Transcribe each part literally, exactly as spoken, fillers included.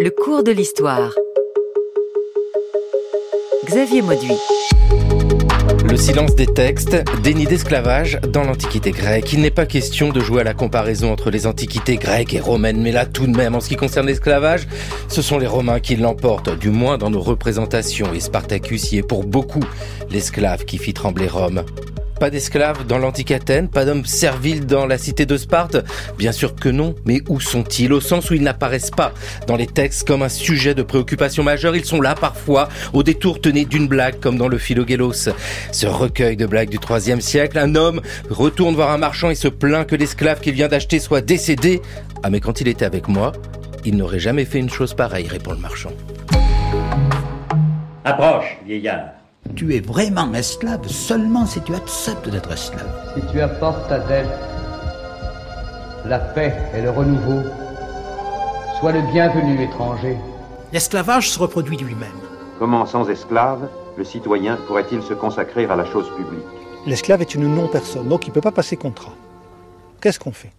Le cours de l'histoire. Xavier Mauduit. Le silence des textes, déni d'esclavage dans l'Antiquité grecque. Il n'est pas question de jouer à la comparaison entre les antiquités grecques et romaines, mais là tout de même, en ce qui concerne l'esclavage, ce sont les Romains qui l'emportent, du moins dans nos représentations, et Spartacus y est pour beaucoup l'esclave qui fit trembler Rome. Pas d'esclaves dans l'antique Athènes, pas d'hommes serviles dans la cité de Sparte? Bien sûr que non, mais où sont-ils? Au sens où ils n'apparaissent pas dans les textes comme un sujet de préoccupation majeure, ils sont là parfois, au détour tenu d'une blague, comme dans le Philogélos. Ce recueil de blagues du troisième siècle, un homme retourne voir un marchand et se plaint que l'esclave qu'il vient d'acheter soit décédé. Ah mais quand il était avec moi, il n'aurait jamais fait une chose pareille, répond le marchand. Approche, vieillard. Tu es vraiment esclave seulement si tu acceptes d'être esclave. Si tu apportes à Delphes la paix et le renouveau, sois le bienvenu, étranger. L'esclavage se reproduit lui-même. Comment, sans esclave, le citoyen pourrait-il se consacrer à la chose publique? L'esclave est une non-personne, donc il ne peut pas passer contrat. Qu'est-ce qu'on fait?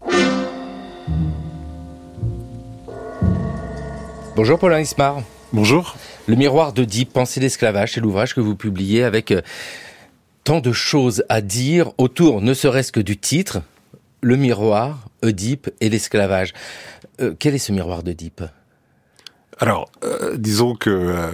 Bonjour Paulin Ismar. Bonjour. Le miroir d'Œdipe, Pensée d'esclavage, c'est l'ouvrage que vous publiez avec euh, tant de choses à dire autour, ne serait-ce que du titre, le miroir,Œdipe et l'esclavage. Euh, quel est ce miroir d'Œdipe ? Alors, euh, disons que euh,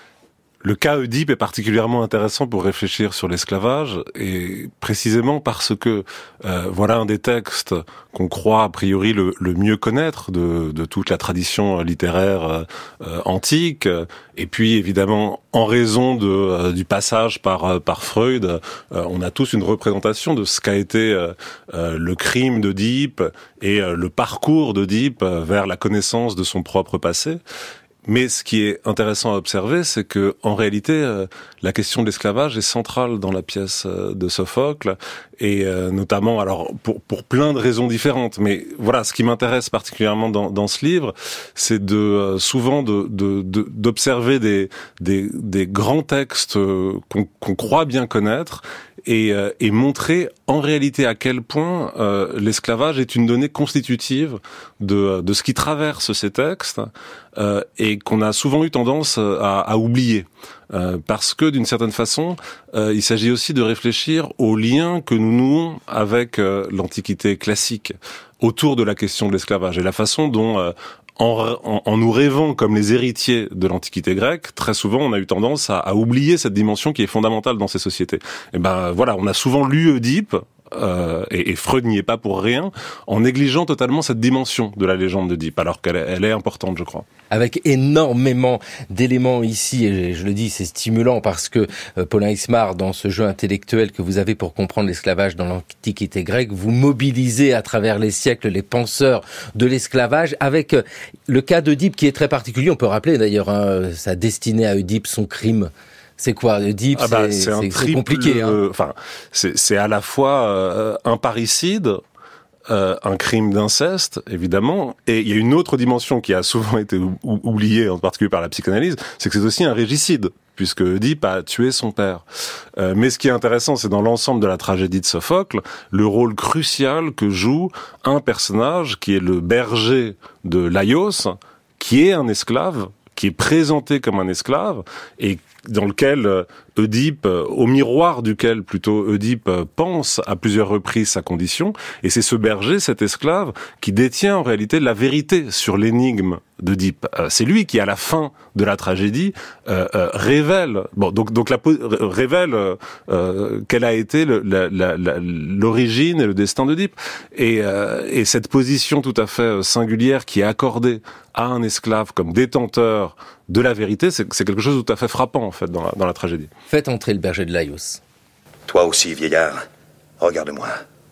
le casŒdipe est particulièrement intéressant pour réfléchir sur l'esclavage, et précisément parce que euh, voilà un des textes qu'on croit a priori le, le mieux connaître de, de toute la tradition littéraire euh, antique, et puis évidemment en raison de, euh, du passage par, par Freud, euh, on a tous une représentation de ce qu'a été euh, euh, le crime d'Œdipe et euh, le parcours d'Œdipe vers la connaissance de son propre passé. Mais ce qui est intéressant à observer, c'est que en réalité, euh, la question de l'esclavage est centrale dans la pièce euh, de Sophocle, et euh, notamment, alors pour pour plein de raisons différentes. Mais voilà, ce qui m'intéresse particulièrement dans dans ce livre, c'est de euh, souvent de, de de d'observer des des des grands textes euh, qu'on qu'on croit bien connaître, et euh, et montrer en réalité à quel point euh, l'esclavage est une donnée constitutive de de ce qui traverse ces textes, euh, et qu'on a souvent eu tendance à, à oublier. Euh, parce que d'une certaine façon, euh, il s'agit aussi de réfléchir aux liens que nous nouons avec euh, l'Antiquité classique autour de la question de l'esclavage, et la façon dont euh, En, en, en nous rêvant comme les héritiers de l'Antiquité grecque, très souvent on a eu tendance à, à oublier cette dimension qui est fondamentale dans ces sociétés. Et ben voilà, on a souvent lu Œdipe, euh, et, et Freud n'y est pas pour rien, en négligeant totalement cette dimension de la légende d'Œdipe, alors qu'elle est, elle est importante, je crois. Avec énormément d'éléments ici, et je le dis, c'est stimulant parce que euh, Paulin Ismar, dans ce jeu intellectuel que vous avez pour comprendre l'esclavage dans l'Antiquité grecque, vous mobilisez à travers les siècles les penseurs de l'esclavage, avec euh, le cas d'Œdipe qui est très particulier. On peut rappeler d'ailleurs hein, sa destinée à Œdipe, son crime. C'est quoi, Œdipe? Ah bah, c'est, c'est, un c'est, triple, c'est compliqué. Hein. Enfin, c'est, c'est à la fois euh, un parricide, euh, un crime d'inceste, évidemment, et il y a une autre dimension qui a souvent été ou- oubliée, en particulier par la psychanalyse, c'est que c'est aussi un régicide, puisque Œdipe a tué son père. Euh, mais ce qui est intéressant, c'est dans l'ensemble de la tragédie de Sophocle, le rôle crucial que joue un personnage qui est le berger de Laïos, qui est un esclave, qui est présenté comme un esclave, et dans lequel Œdipe, au miroir duquel plutôt Œdipe pense à plusieurs reprises sa condition, et c'est ce berger, cet esclave, qui détient en réalité la vérité sur l'énigme d'Œdipe. Euh, c'est lui qui, à la fin de la tragédie, euh, euh, révèle, bon, donc donc la révèle euh, euh, quelle a été le, la, la, la, l'origine et le destin d'Œdipe, et, euh, et cette position tout à fait singulière qui est accordée à un esclave comme détenteur de la vérité, c'est, c'est quelque chose de tout à fait frappant en fait dans la, dans la tragédie. Faites entrer le berger de Laïos. Toi aussi, vieillard, regarde-moi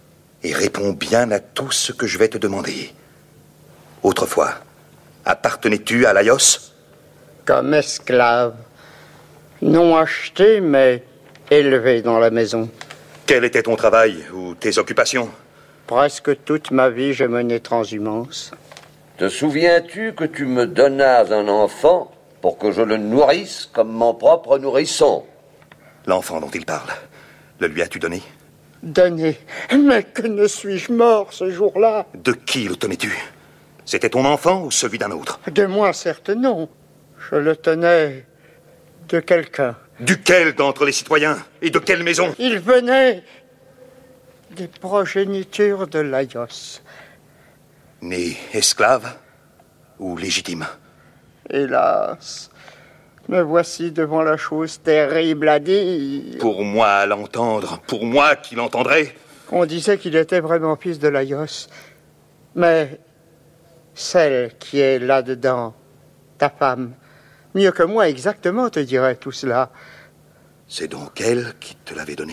et réponds bien à tout ce que je vais te demander. Autrefois, appartenais-tu à Laïos? Comme esclave. Non acheté, mais élevé dans la maison. Quel était ton travail ou tes occupations? Presque toute ma vie, je menais transhumance. Te souviens-tu que tu me donnas un enfant pour que je le nourrisse comme mon propre nourrisson? L'enfant dont il parle, le lui as-tu donné? Donné? Mais que ne suis-je mort ce jour-là? De qui le tenais-tu? C'était ton enfant ou celui d'un autre? De moi, certes, non. Je le tenais de quelqu'un. Duquel d'entre les citoyens? Et de quelle maison? Il venait des progénitures de Laios. Né esclave ou légitime? Hélas, me voici devant la chose terrible à dire. Pour moi à l'entendre, pour moi qui l'entendrai. On disait qu'il était vraiment fils de Laios. Mais celle qui est là-dedans, ta femme, mieux que moi exactement te dirait tout cela. C'est donc elle qui te l'avait donné?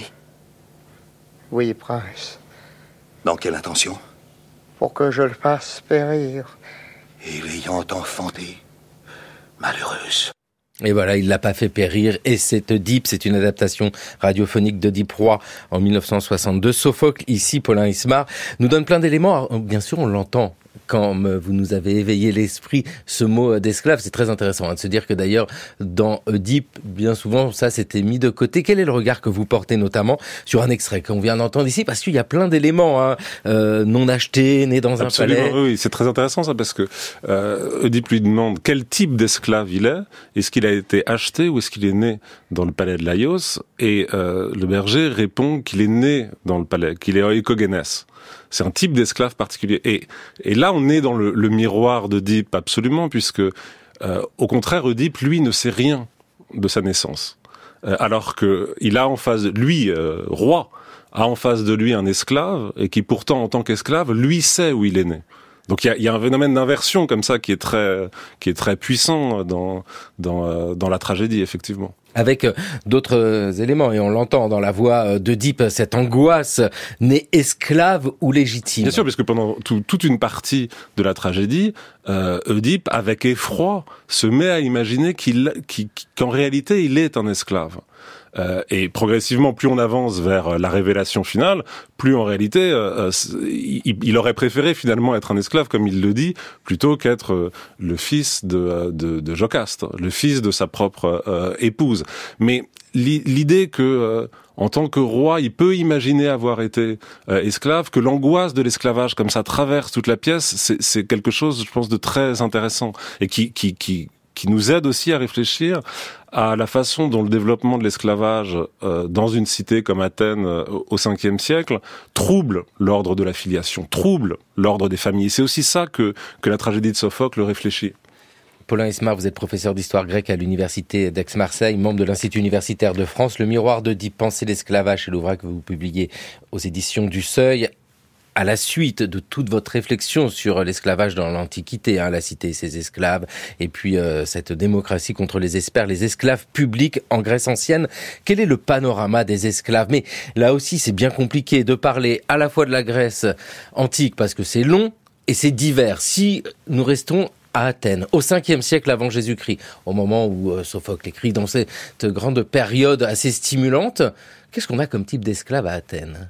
Oui, prince. Dans quelle intention? Pour que je le fasse périr. Et l'ayant enfantée, malheureuse. Et voilà, il l'a pas fait périr. Et c'est Oedipe, c'est une adaptation radiophonique d'Oedipe Roi en dix-neuf cent soixante-deux. Sophocle, ici, Paulin Ismar, nous donne plein d'éléments. Alors, bien sûr, on l'entend. Quand vous nous avez éveillé l'esprit, ce mot d'esclave, c'est très intéressant hein, de se dire que d'ailleurs, dans Oedipe, bien souvent, ça s'était mis de côté. Quel est le regard que vous portez notamment sur un extrait qu'on vient d'entendre ici? Parce qu'il y a plein d'éléments hein, euh, non achetés, nés dans Absolument, un palais. Oui, c'est très intéressant ça, parce que euh, Oedipe lui demande quel type d'esclave il est. Est-ce qu'il a été acheté ou est-ce qu'il est né dans le palais de Laios? Et euh, le berger répond qu'il est né dans le palais, qu'il est oikogenes. C'est un type d'esclave particulier. Et, et là, on est dans le, le miroir d'Oedipe, absolument, puisque, euh, au contraire, Oedipe, lui, ne sait rien de sa naissance. Euh, alors que il a en face, lui, euh, roi, a en face de lui un esclave, et qui pourtant, en tant qu'esclave, lui sait où il est né. Donc il y a, y a un phénomène d'inversion comme ça qui est très, qui est très puissant dans, dans, euh, dans la tragédie, effectivement. Avec d'autres éléments, et on l'entend dans la voix d'Oedipe, cette angoisse, né esclave ou légitime. Bien sûr, parce que pendant tout, toute une partie de la tragédie, euh, Oedipe, avec effroi, se met à imaginer qu'il, qu'il, qu'en réalité, il est un esclave. Euh, et progressivement, plus on avance vers la révélation finale, plus en réalité, euh, il, il aurait préféré finalement être un esclave, comme il le dit, plutôt qu'être euh, le fils de, de, de Jocaste, le fils de sa propre euh, épouse. Mais l'idée que, euh, en tant que roi, il peut imaginer avoir été euh, esclave, que l'angoisse de l'esclavage, comme ça, traverse toute la pièce, c'est, c'est quelque chose, je pense, de très intéressant et qui, qui, qui qui nous aide aussi à réfléchir à la façon dont le développement de l'esclavage euh, dans une cité comme Athènes euh, au cinquième siècle trouble l'ordre de la filiation, trouble l'ordre des familles. Et c'est aussi ça que, que la tragédie de Sophocle réfléchit. Paulin Ismar, vous êtes professeur d'histoire grecque à l'université d'Aix-Marseille, membre de l'Institut universitaire de France. Le miroir d'Oedipe, Penser l'esclavage, c'est l'ouvrage que vous publiez aux éditions du Seuil. À la suite de toute votre réflexion sur l'esclavage dans l'Antiquité, hein, la cité et ses esclaves, et puis euh, cette démocratie contre les espères, les esclaves publics en Grèce ancienne, quel est le panorama des esclaves? Mais là aussi, c'est bien compliqué de parler à la fois de la Grèce antique, parce que c'est long et c'est divers. Si nous restons à Athènes, au cinquième siècle avant Jésus-Christ, au moment où euh, Sophocle écrit dans cette grande période assez stimulante, qu'est-ce qu'on a comme type d'esclave à Athènes?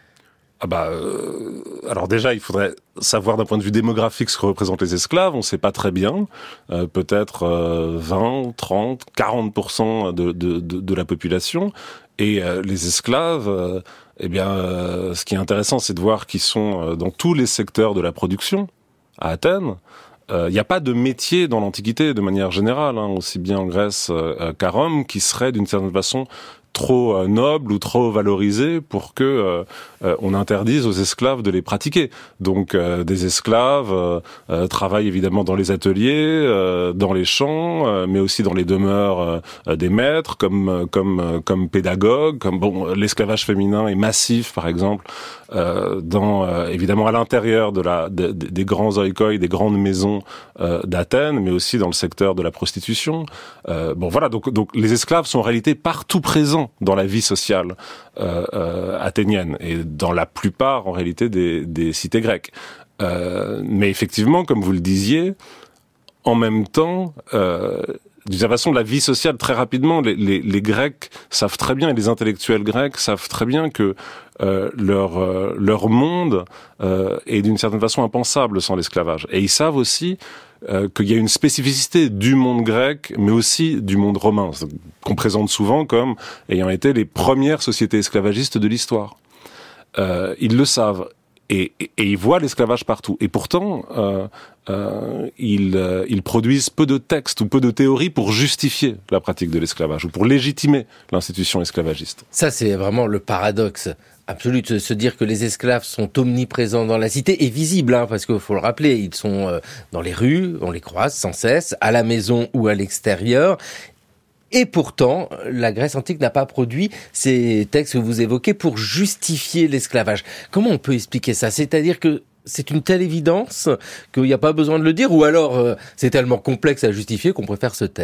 Ah bah, euh, alors déjà, il faudrait savoir d'un point de vue démographique ce que représentent les esclaves. On ne sait pas très bien. Euh, peut-être euh, vingt, trente, quarante pour cent de, de, de, de la population. Et euh, les esclaves, euh, eh bien, euh, ce qui est intéressant, c'est de voir qu'ils sont euh, dans tous les secteurs de la production à Athènes. Il euh, n'y a pas de métier dans l'Antiquité, de manière générale, hein, aussi bien en Grèce euh, qu'à Rome, qui serait d'une certaine façon trop euh, noble ou trop valorisé pour que euh, euh, on interdise aux esclaves de les pratiquer. Donc euh, des esclaves euh, euh, travaillent évidemment dans les ateliers, euh, dans les champs, euh, mais aussi dans les demeures euh, des maîtres, comme comme euh, comme pédagogues. Comme bon, l'esclavage féminin est massif, par exemple, euh, dans euh, évidemment à l'intérieur de la de, de, des grands oikoi, des grandes maisons euh, d'Athènes, mais aussi dans le secteur de la prostitution. Euh, bon voilà, donc donc les esclaves sont en réalité partout présents dans la vie sociale euh, euh, athénienne et dans la plupart en réalité des, des cités grecques. Euh, mais effectivement, comme vous le disiez, en même temps, euh, d'une certaine façon, la vie sociale, très rapidement, les, les, les Grecs savent très bien, et les intellectuels grecs savent très bien que euh, leur, euh, leur monde euh, est d'une certaine façon impensable sans l'esclavage. Et ils savent aussi Euh, qu'il y a une spécificité du monde grec, mais aussi du monde romain, qu'on présente souvent comme ayant été les premières sociétés esclavagistes de l'histoire. Euh, ils le savent. Et, et, et ils voient l'esclavage partout. Et pourtant, euh, euh, ils, euh, ils produisent peu de textes ou peu de théories pour justifier la pratique de l'esclavage ou pour légitimer l'institution esclavagiste. Ça, c'est vraiment le paradoxe absolu de se dire que les esclaves sont omniprésents dans la cité et visibles, hein, parce qu'il faut le rappeler, ils sont euh, dans les rues, on les croise sans cesse, à la maison ou à l'extérieur. Et pourtant, la Grèce antique n'a pas produit ces textes que vous évoquez pour justifier l'esclavage. Comment on peut expliquer ça ? C'est-à-dire que c'est une telle évidence qu'il n'y a pas besoin de le dire, ou alors euh, c'est tellement complexe à justifier qu'on préfère se taire ?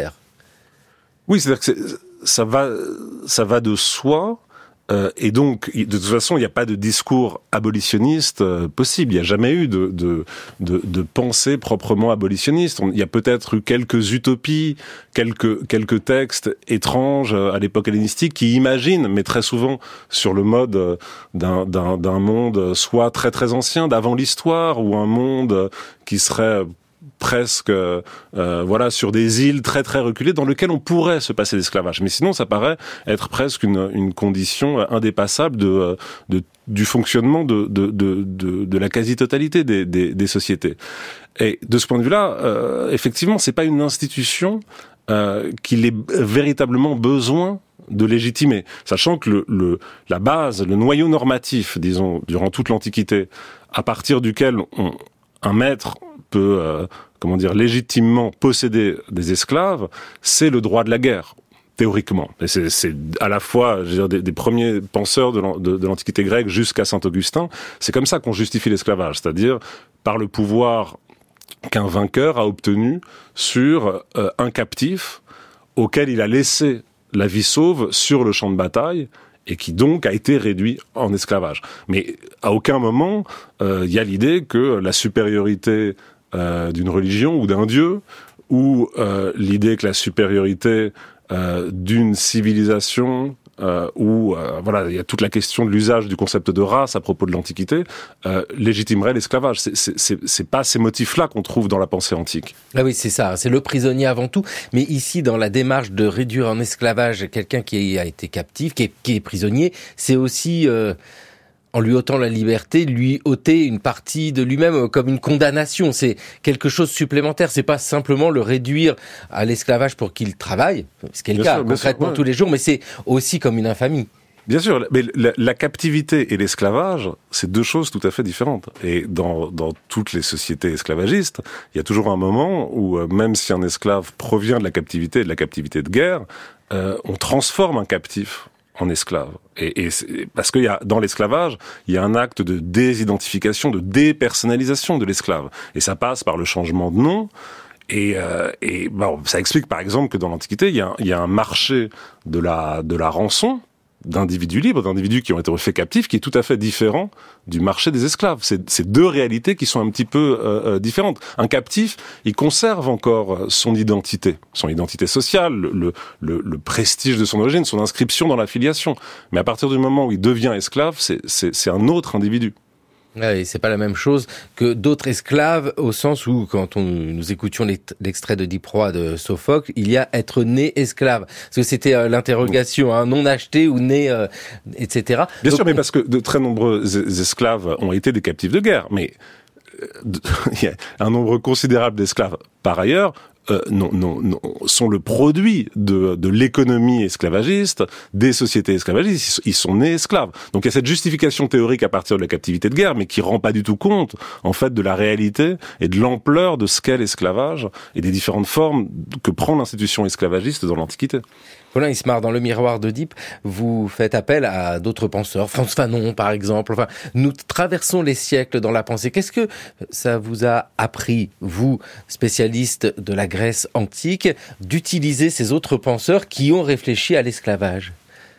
Oui, c'est-à-dire que c'est, ça va, ça va de soi. Euh, et donc, de toute façon, il n'y a pas de discours abolitionniste euh, possible. Il n'y a jamais eu de, de, de, de pensée proprement abolitionniste. On, il y a peut-être eu quelques utopies, quelques, quelques textes étranges euh, à l'époque hellénistique qui imaginent, mais très souvent sur le mode euh, d'un, d'un, d'un monde soit très très ancien, d'avant l'histoire, ou un monde euh, qui serait presque euh, voilà sur des îles très très reculées dans lesquelles on pourrait se passer d'esclavage, mais sinon ça paraît être presque une, une condition indépassable de, de du fonctionnement de de de de, de la quasi-totalité des, des des sociétés. Et de ce point de vue-là, euh, effectivement, c'est pas une institution euh, qu'il ait véritablement besoin de légitimer, sachant que le, le la base, le noyau normatif, disons, durant toute l'Antiquité, à partir duquel on, un maître peut, euh, comment dire, légitimement posséder des esclaves, c'est le droit de la guerre, théoriquement. Et c'est, c'est à la fois, je veux dire, des, des premiers penseurs de, de, de l'Antiquité grecque jusqu'à saint Augustin, c'est comme ça qu'on justifie l'esclavage, c'est-à-dire par le pouvoir qu'un vainqueur a obtenu sur euh, un captif auquel il a laissé la vie sauve sur le champ de bataille, et qui donc a été réduit en esclavage. Mais à aucun moment, il euh, y a l'idée que la supériorité euh, d'une religion ou d'un dieu, ou euh, l'idée que la supériorité euh, d'une civilisation, euh, ou euh, voilà, il y a toute la question de l'usage du concept de race à propos de l'Antiquité, euh, légitimerait l'esclavage. C'est, c'est, c'est, c'est pas ces motifs-là qu'on trouve dans la pensée antique. Ah oui, c'est ça, c'est le prisonnier avant tout. Mais ici, dans la démarche de réduire en esclavage quelqu'un qui a été captif, qui est, qui est prisonnier, c'est aussi, euh, en lui ôtant la liberté, lui ôter une partie de lui-même comme une condamnation. C'est quelque chose de supplémentaire. C'est pas simplement le réduire à l'esclavage pour qu'il travaille, ce qui est le cas concrètement ouais. tous les jours, mais c'est aussi comme une infamie. Bien sûr, mais la, la captivité et l'esclavage, c'est deux choses tout à fait différentes. Et dans, dans toutes les sociétés esclavagistes, il y a toujours un moment où, même si un esclave provient de la captivité et de la captivité de guerre, euh, on transforme un captif en esclave. Et, et parce qu'il y a, dans l'esclavage, il y a un acte de désidentification, de dépersonnalisation de l'esclave. Et ça passe par le changement de nom. Et, euh, et bon, ça explique par exemple que dans l'Antiquité, il y a, il y a un marché de la, de la rançon, d'individus libres, d'individus qui ont été refaits captifs, qui est tout à fait différent du marché des esclaves. C'est, c'est deux réalités qui sont un petit peu euh, différentes. Un captif, il conserve encore son identité, son identité sociale, le, le, le prestige de son origine, son inscription dans la filiation. Mais à partir du moment où il devient esclave, c'est, c'est, c'est un autre individu. Oui, c'est pas la même chose que d'autres esclaves, au sens où, quand on, nous écoutions l'extrait de Diproie de Sophocle, il y a être né esclave. Parce que c'était euh, l'interrogation, hein, non acheté ou né, euh, et cetera. Bien Donc, sûr, mais parce que de très nombreux esclaves ont été des captifs de guerre, mais euh, il y a un nombre considérable d'esclaves, par ailleurs, Euh, non, non, non, sont le produit de, de l'économie esclavagiste, des sociétés esclavagistes. Ils sont nés esclaves. Donc il y a cette justification théorique à partir de la captivité de guerre, mais qui rend pas du tout compte, en fait, de la réalité et de l'ampleur de ce qu'est l'esclavage et des différentes formes que prend l'institution esclavagiste dans l'Antiquité. Colin Ismard, dans Le Miroir d'Oedipe, vous faites appel à d'autres penseurs, Frantz Fanon par exemple. Enfin, nous traversons les siècles dans la pensée. Qu'est-ce que ça vous a appris, vous, spécialiste de la Grèce antique, d'utiliser ces autres penseurs qui ont réfléchi à l'esclavage ?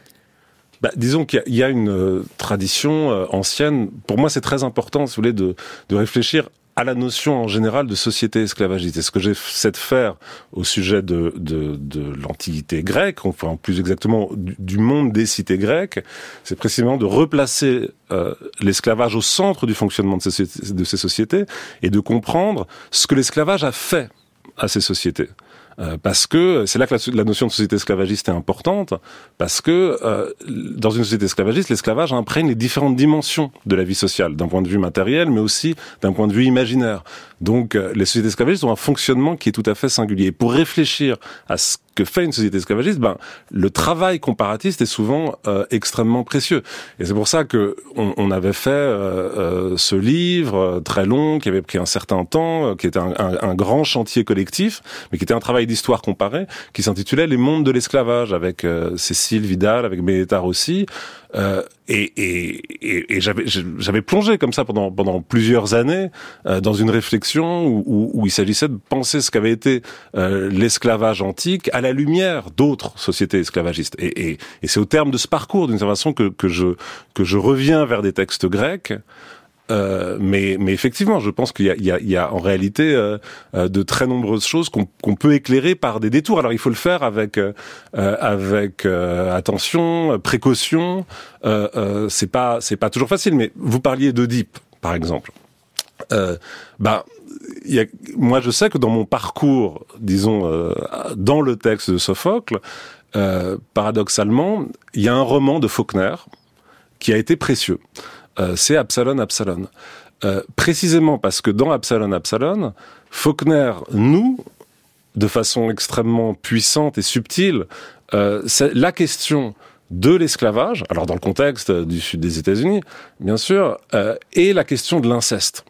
Bah, disons qu'il y a, il y a une euh, tradition euh, ancienne. Pour moi, c'est très important, si vous voulez, de, de réfléchir à la notion en général de société esclavagiste. Et ce que j'essaie de faire au sujet de, de, de l'Antiquité grecque, enfin plus exactement du, du monde des cités grecques, c'est précisément de replacer euh, l'esclavage au centre du fonctionnement de ces, de ces sociétés et de comprendre ce que l'esclavage a fait à ces sociétés. Euh, parce que c'est là que la, la notion de société esclavagiste est importante, parce que euh, dans une société esclavagiste, l'esclavage imprègne les différentes dimensions de la vie sociale, d'un point de vue matériel, mais aussi d'un point de vue imaginaire. Donc euh, les sociétés esclavagistes ont un fonctionnement qui est tout à fait singulier. Et pour réfléchir à ce que fait une société esclavagiste, ben le travail comparatiste est souvent euh, extrêmement précieux. Et c'est pour ça que on, on avait fait euh, euh, ce livre euh, très long, qui avait pris un certain temps, euh, qui était un, un, un grand chantier collectif, mais qui était un travail d'histoire comparée, qui s'intitulait Les mondes de l'esclavage, avec euh, Cécile Vidal, avec Benedetta Rossi. Euh, et, et, et, et j'avais, j'avais plongé comme ça pendant, pendant plusieurs années euh, dans une réflexion où, où, où il s'agissait de penser ce qu'avait été euh, l'esclavage antique à la lumière d'autres sociétés esclavagistes. Et, et, et c'est au terme de ce parcours, d'une certaine façon, que, que, je, que je reviens vers des textes grecs. Euh, mais, mais effectivement, je pense qu'il y a, il y a, il y a en réalité euh, euh, de très nombreuses choses qu'on, qu'on peut éclairer par des détours. Alors il faut le faire avec, euh, avec euh, attention, précaution. Euh, euh, c'est pas, c'est pas toujours facile. Mais vous parliez d'Oedipe, par exemple. Euh, bah, il y a, moi, je sais que dans mon parcours, disons, euh, dans le texte de Sophocle, euh, paradoxalement, il y a un roman de Faulkner qui a été précieux. Euh, c'est Absalon, Absalon. Euh, précisément parce que dans Absalon, Absalon, Faulkner noue, de façon extrêmement puissante et subtile, euh, c'est la question de l'esclavage, alors dans le contexte du sud des États-Unis, bien sûr, euh, et la question de l'inceste.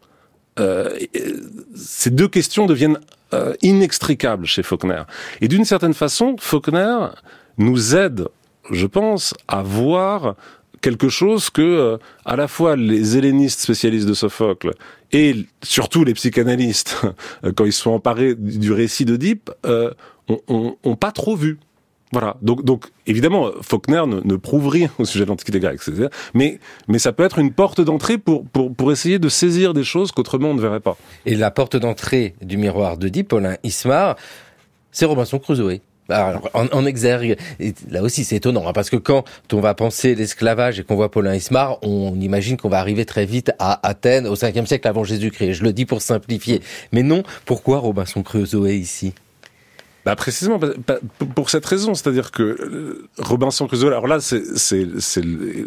Euh, ces deux questions deviennent euh, inextricables chez Faulkner. Et d'une certaine façon, Faulkner nous aide, je pense, à voir quelque chose que, euh, à la fois les hellénistes spécialistes de Sophocle et surtout les psychanalystes, quand ils sont emparés du récit d'Oedipe, euh, ont, ont, ont pas trop vu. Voilà. Donc, donc évidemment, Faulkner ne, ne prouve rien au sujet de l'Antiquité grecque, c'est-à-dire, mais, mais ça peut être une porte d'entrée pour, pour, pour essayer de saisir des choses qu'autrement on ne verrait pas. Et la porte d'entrée du miroir d'Oedipe, Paulin Ismar, c'est Robinson Crusoe. Alors, en, en exergue, et là aussi c'est étonnant, hein, parce que quand on va penser l'esclavage et qu'on voit Paulin Ismar, on imagine qu'on va arriver très vite à Athènes au cinquième siècle avant Jésus-Christ. Je le dis pour simplifier. Mais non, pourquoi Robinson Crusoe ici ? Bah précisément pour cette raison, c'est-à-dire que Robinson Crusoe, alors là c'est c'est c'est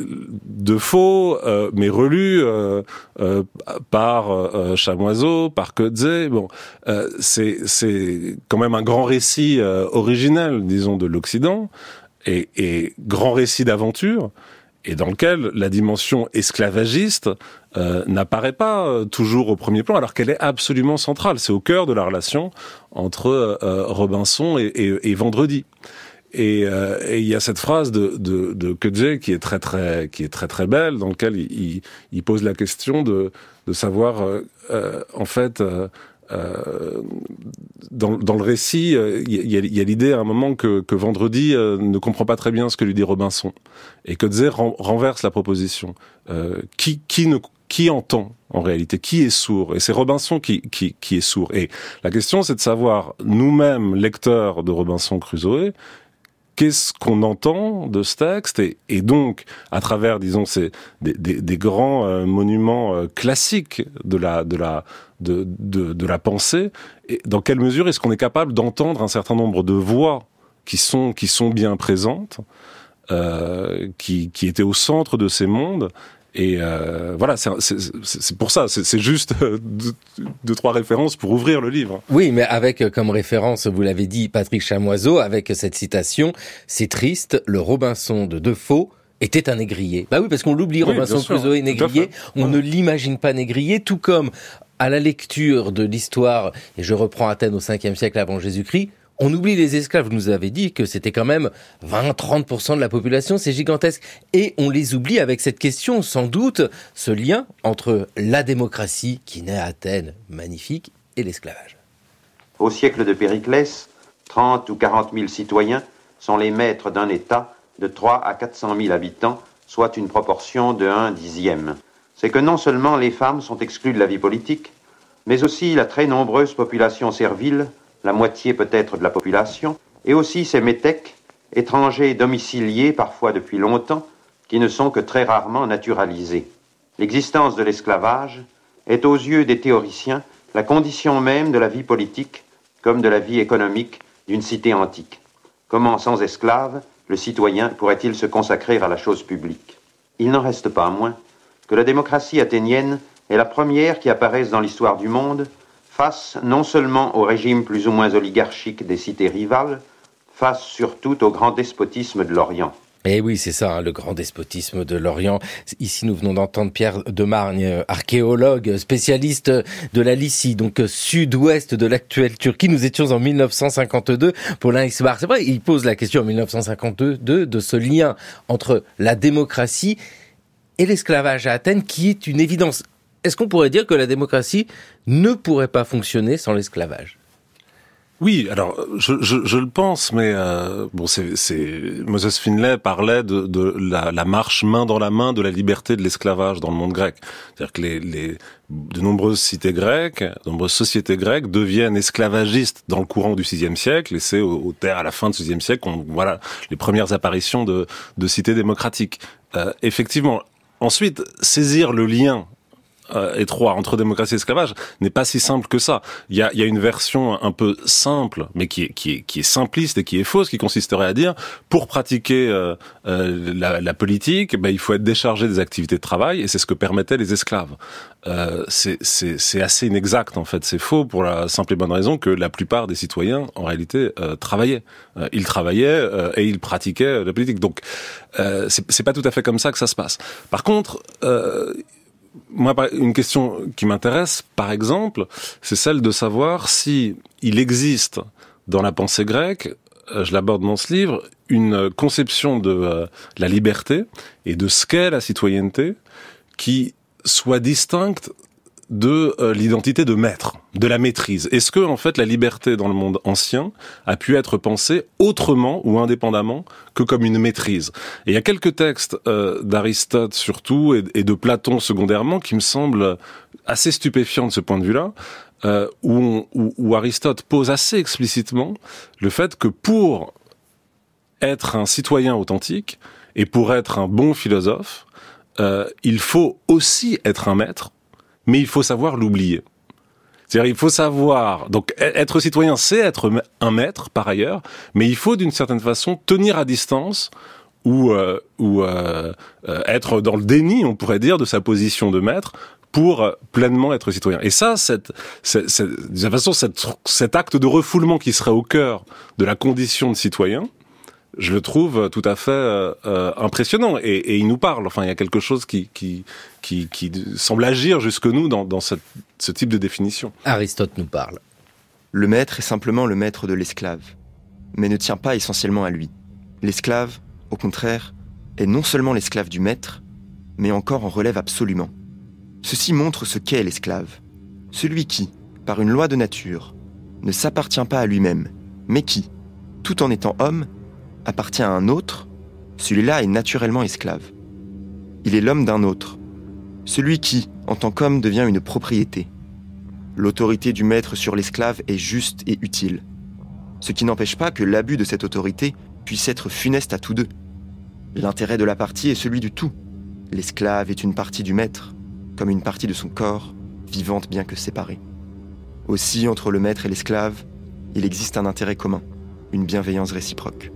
de faux, euh, mais relu euh, euh, par euh, Chamoiseau, par Coetzee. Bon, euh, c'est c'est quand même un grand récit euh, original, disons, de l'Occident et, et grand récit d'aventure. Et dans lequel la dimension esclavagiste euh, n'apparaît pas euh, toujours au premier plan, alors qu'elle est absolument centrale. C'est au cœur de la relation entre euh, Robinson et, et, et Vendredi. Et il euh, y a cette phrase de, de, de Coetzee qui est très très qui est très très belle, dans laquelle il, il pose la question de, de savoir euh, euh, en fait. Euh, Euh, dans, dans le récit, il euh, y, y, y a l'idée à un moment que, que Vendredi euh, ne comprend pas très bien ce que lui dit Robinson, et Coetzee ren, renverse la proposition. Euh, qui, qui, ne, qui entend en réalité ? Qui est sourd ? Et c'est Robinson qui, qui, qui est sourd. Et la question, c'est de savoir, nous-mêmes, lecteurs de Robinson Crusoe, qu'est-ce qu'on entend de ce texte, et, et donc à travers, disons, ces des, des, des grands euh, monuments euh, classiques de la de la de, de de la pensée, et dans quelle mesure est-ce qu'on est capable d'entendre un certain nombre de voix qui sont qui sont bien présentes, euh, qui qui étaient au centre de ces mondes. Et euh, voilà, c'est, c'est, c'est pour ça, c'est, c'est juste deux, deux, trois références pour ouvrir le livre. Oui, mais avec comme référence, vous l'avez dit, Patrick Chamoiseau, avec cette citation, c'est triste, le Robinson de Defoe était un négrier. Bah oui, parce qu'on l'oublie, oui, Robinson Crusoe est négrier, on ouais. ne l'imagine pas négrier, tout comme à la lecture de l'histoire, et je reprends Athènes au cinquième siècle avant Jésus-Christ, on oublie les esclaves. Vous nous avez dit que c'était quand même vingt à trente pour cent de la population, c'est gigantesque. Et on les oublie avec cette question, sans doute, ce lien entre la démocratie qui naît à Athènes, magnifique, et l'esclavage. Au siècle de Périclès, trente ou quarante mille citoyens sont les maîtres d'un État de trois à quatre cent mille habitants, soit une proportion de un dixième. C'est que non seulement les femmes sont exclues de la vie politique, mais aussi la très nombreuse population servile, la moitié peut-être de la population, et aussi ces métèques, étrangers domiciliés parfois depuis longtemps, qui ne sont que très rarement naturalisés. L'existence de l'esclavage est aux yeux des théoriciens la condition même de la vie politique, comme de la vie économique d'une cité antique. Comment, sans esclaves, le citoyen pourrait-il se consacrer à la chose publique? Il n'en reste pas moins que la démocratie athénienne est la première qui apparaisse dans l'histoire du monde, face non seulement au régime plus ou moins oligarchique des cités rivales, face surtout au grand despotisme de l'Orient. Eh oui, c'est ça, hein, le grand despotisme de l'Orient. Ici, nous venons d'entendre Pierre de Margne, archéologue, spécialiste de la Lycie, donc sud-ouest de l'actuelle Turquie. Nous étions en mille neuf cent cinquante-deux. Paulin Isbar, c'est vrai, il pose la question en mille neuf cent cinquante-deux de ce lien entre la démocratie et l'esclavage à Athènes, qui est une évidence. Est-ce qu'on pourrait dire que la démocratie ne pourrait pas fonctionner sans l'esclavage ? Oui, alors je, je, je le pense, mais euh, bon, c'est, c'est Moses Finlay parlait de, de la, la marche main dans la main de la liberté de l'esclavage dans le monde grec. C'est-à-dire que les, les de nombreuses cités grecques, de nombreuses sociétés grecques deviennent esclavagistes dans le courant du sixième siècle, et c'est au, au terme, à la fin du sixième siècle qu'on voilà les premières apparitions de, de cités démocratiques. Euh, effectivement, ensuite saisir le lien Euh, étroit entre démocratie et esclavage n'est pas si simple que ça. Il y a, il y a une version un peu simple, mais qui est, qui est, qui est simpliste et qui est fausse, qui consisterait à dire, pour pratiquer euh, euh, la, la politique, ben, il faut être déchargé des activités de travail, et c'est ce que permettaient les esclaves. Euh, c'est, c'est, c'est assez inexact, en fait. C'est faux pour la simple et bonne raison que la plupart des citoyens, en réalité, euh, travaillaient. Euh, ils travaillaient euh, et ils pratiquaient la politique. Donc, euh, c'est, c'est pas tout à fait comme ça que ça se passe. Par contre, euh, moi, une question qui m'intéresse, par exemple, c'est celle de savoir si il existe dans la pensée grecque, je l'aborde dans ce livre, une conception de euh, la liberté et de ce qu'est la citoyenneté qui soit distincte de euh, l'identité de maître, de la maîtrise. Est-ce que, en fait, la liberté dans le monde ancien a pu être pensée autrement ou indépendamment que comme une maîtrise? Et il y a quelques textes euh, d'Aristote surtout et, et de Platon secondairement qui me semblent assez stupéfiants de ce point de vue-là, euh, où, on, où, où Aristote pose assez explicitement le fait que pour être un citoyen authentique et pour être un bon philosophe, euh, il faut aussi être un maître, mais il faut savoir l'oublier. C'est-à-dire, il faut savoir, donc, être citoyen, c'est être un maître, par ailleurs, mais il faut, d'une certaine façon, tenir à distance ou, euh, ou euh, euh, être dans le déni, on pourrait dire, de sa position de maître pour euh, pleinement être citoyen. Et ça, cette, cette, cette, de toute façon, cette, cet acte de refoulement qui serait au cœur de la condition de citoyen, je le trouve tout à fait euh, euh, impressionnant, et, et il nous parle. Enfin, il y a quelque chose qui qui qui, qui semble agir jusque nous dans, dans cette, ce type de définition. Aristote nous parle. Le maître est simplement le maître de l'esclave, mais ne tient pas essentiellement à lui. L'esclave, au contraire, est non seulement l'esclave du maître, mais encore en relève absolument. Ceci montre ce qu'est l'esclave. Celui qui, par une loi de nature, ne s'appartient pas à lui-même, mais qui, tout en étant homme, appartient à un autre, celui-là est naturellement esclave. Il est l'homme d'un autre, celui qui, en tant qu'homme, devient une propriété. L'autorité du maître sur l'esclave est juste et utile, ce qui n'empêche pas que l'abus de cette autorité puisse être funeste à tous deux. L'intérêt de la partie est celui du tout. L'esclave est une partie du maître, comme une partie de son corps, vivante bien que séparée. Aussi, entre le maître et l'esclave, il existe un intérêt commun, une bienveillance réciproque.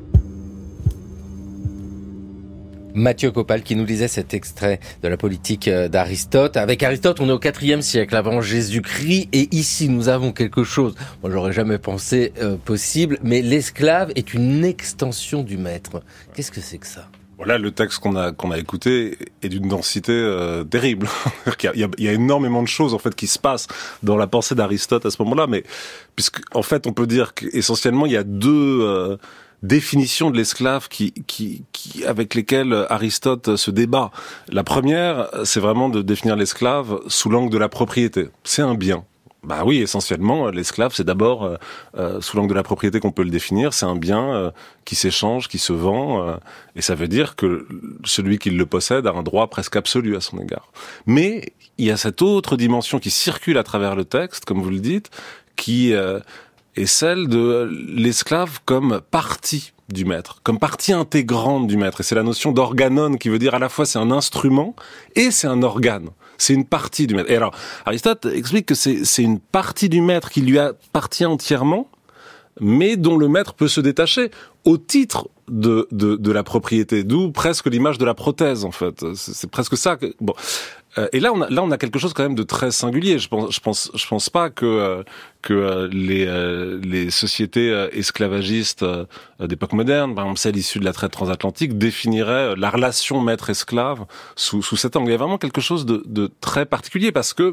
Mathieu Copal qui nous lisait cet extrait de la politique d'Aristote. Avec Aristote, on est au quatrième siècle avant Jésus-Christ, et ici nous avons quelque chose, moi j'aurais jamais pensé euh, possible, mais l'esclave est une extension du maître. Qu'est-ce que c'est que ça? Voilà, le texte qu'on a qu'on a écouté est d'une densité euh, terrible. il, y a, il y a énormément de choses en fait qui se passent dans la pensée d'Aristote à ce moment-là, mais puisque en fait on peut dire qu'essentiellement il y a deux euh, définitions de l'esclave qui, qui, qui, avec lesquelles Aristote se débat. La première, c'est vraiment de définir l'esclave sous l'angle de la propriété. C'est un bien. Bah oui, essentiellement, l'esclave, c'est d'abord, euh, euh, sous l'angle de la propriété qu'on peut le définir, c'est un bien euh, qui s'échange, qui se vend, euh, et ça veut dire que celui qui le possède a un droit presque absolu à son égard. Mais il y a cette autre dimension qui circule à travers le texte, comme vous le dites, qui euh, est celle de l'esclave comme partie du maître, comme partie intégrante du maître. Et c'est la notion d'organon qui veut dire à la fois c'est un instrument et c'est un organe. c'est une partie du maître. Et alors, Aristote explique que c'est, c'est une partie du maître qui lui appartient entièrement, mais dont le maître peut se détacher au titre de, de, de la propriété, d'où presque l'image de la prothèse, en fait. C'est, c'est presque ça. Que, bon. Euh, et là, on a, là, on a quelque chose quand même de très singulier. Je pense, je pense, je pense pas que euh, que euh, les euh, les sociétés euh, esclavagistes euh, d'époque moderne, par exemple celle issue de la traite transatlantique, définiraient la relation maître-esclave sous sous cet angle. Il y a vraiment quelque chose de, de très particulier parce que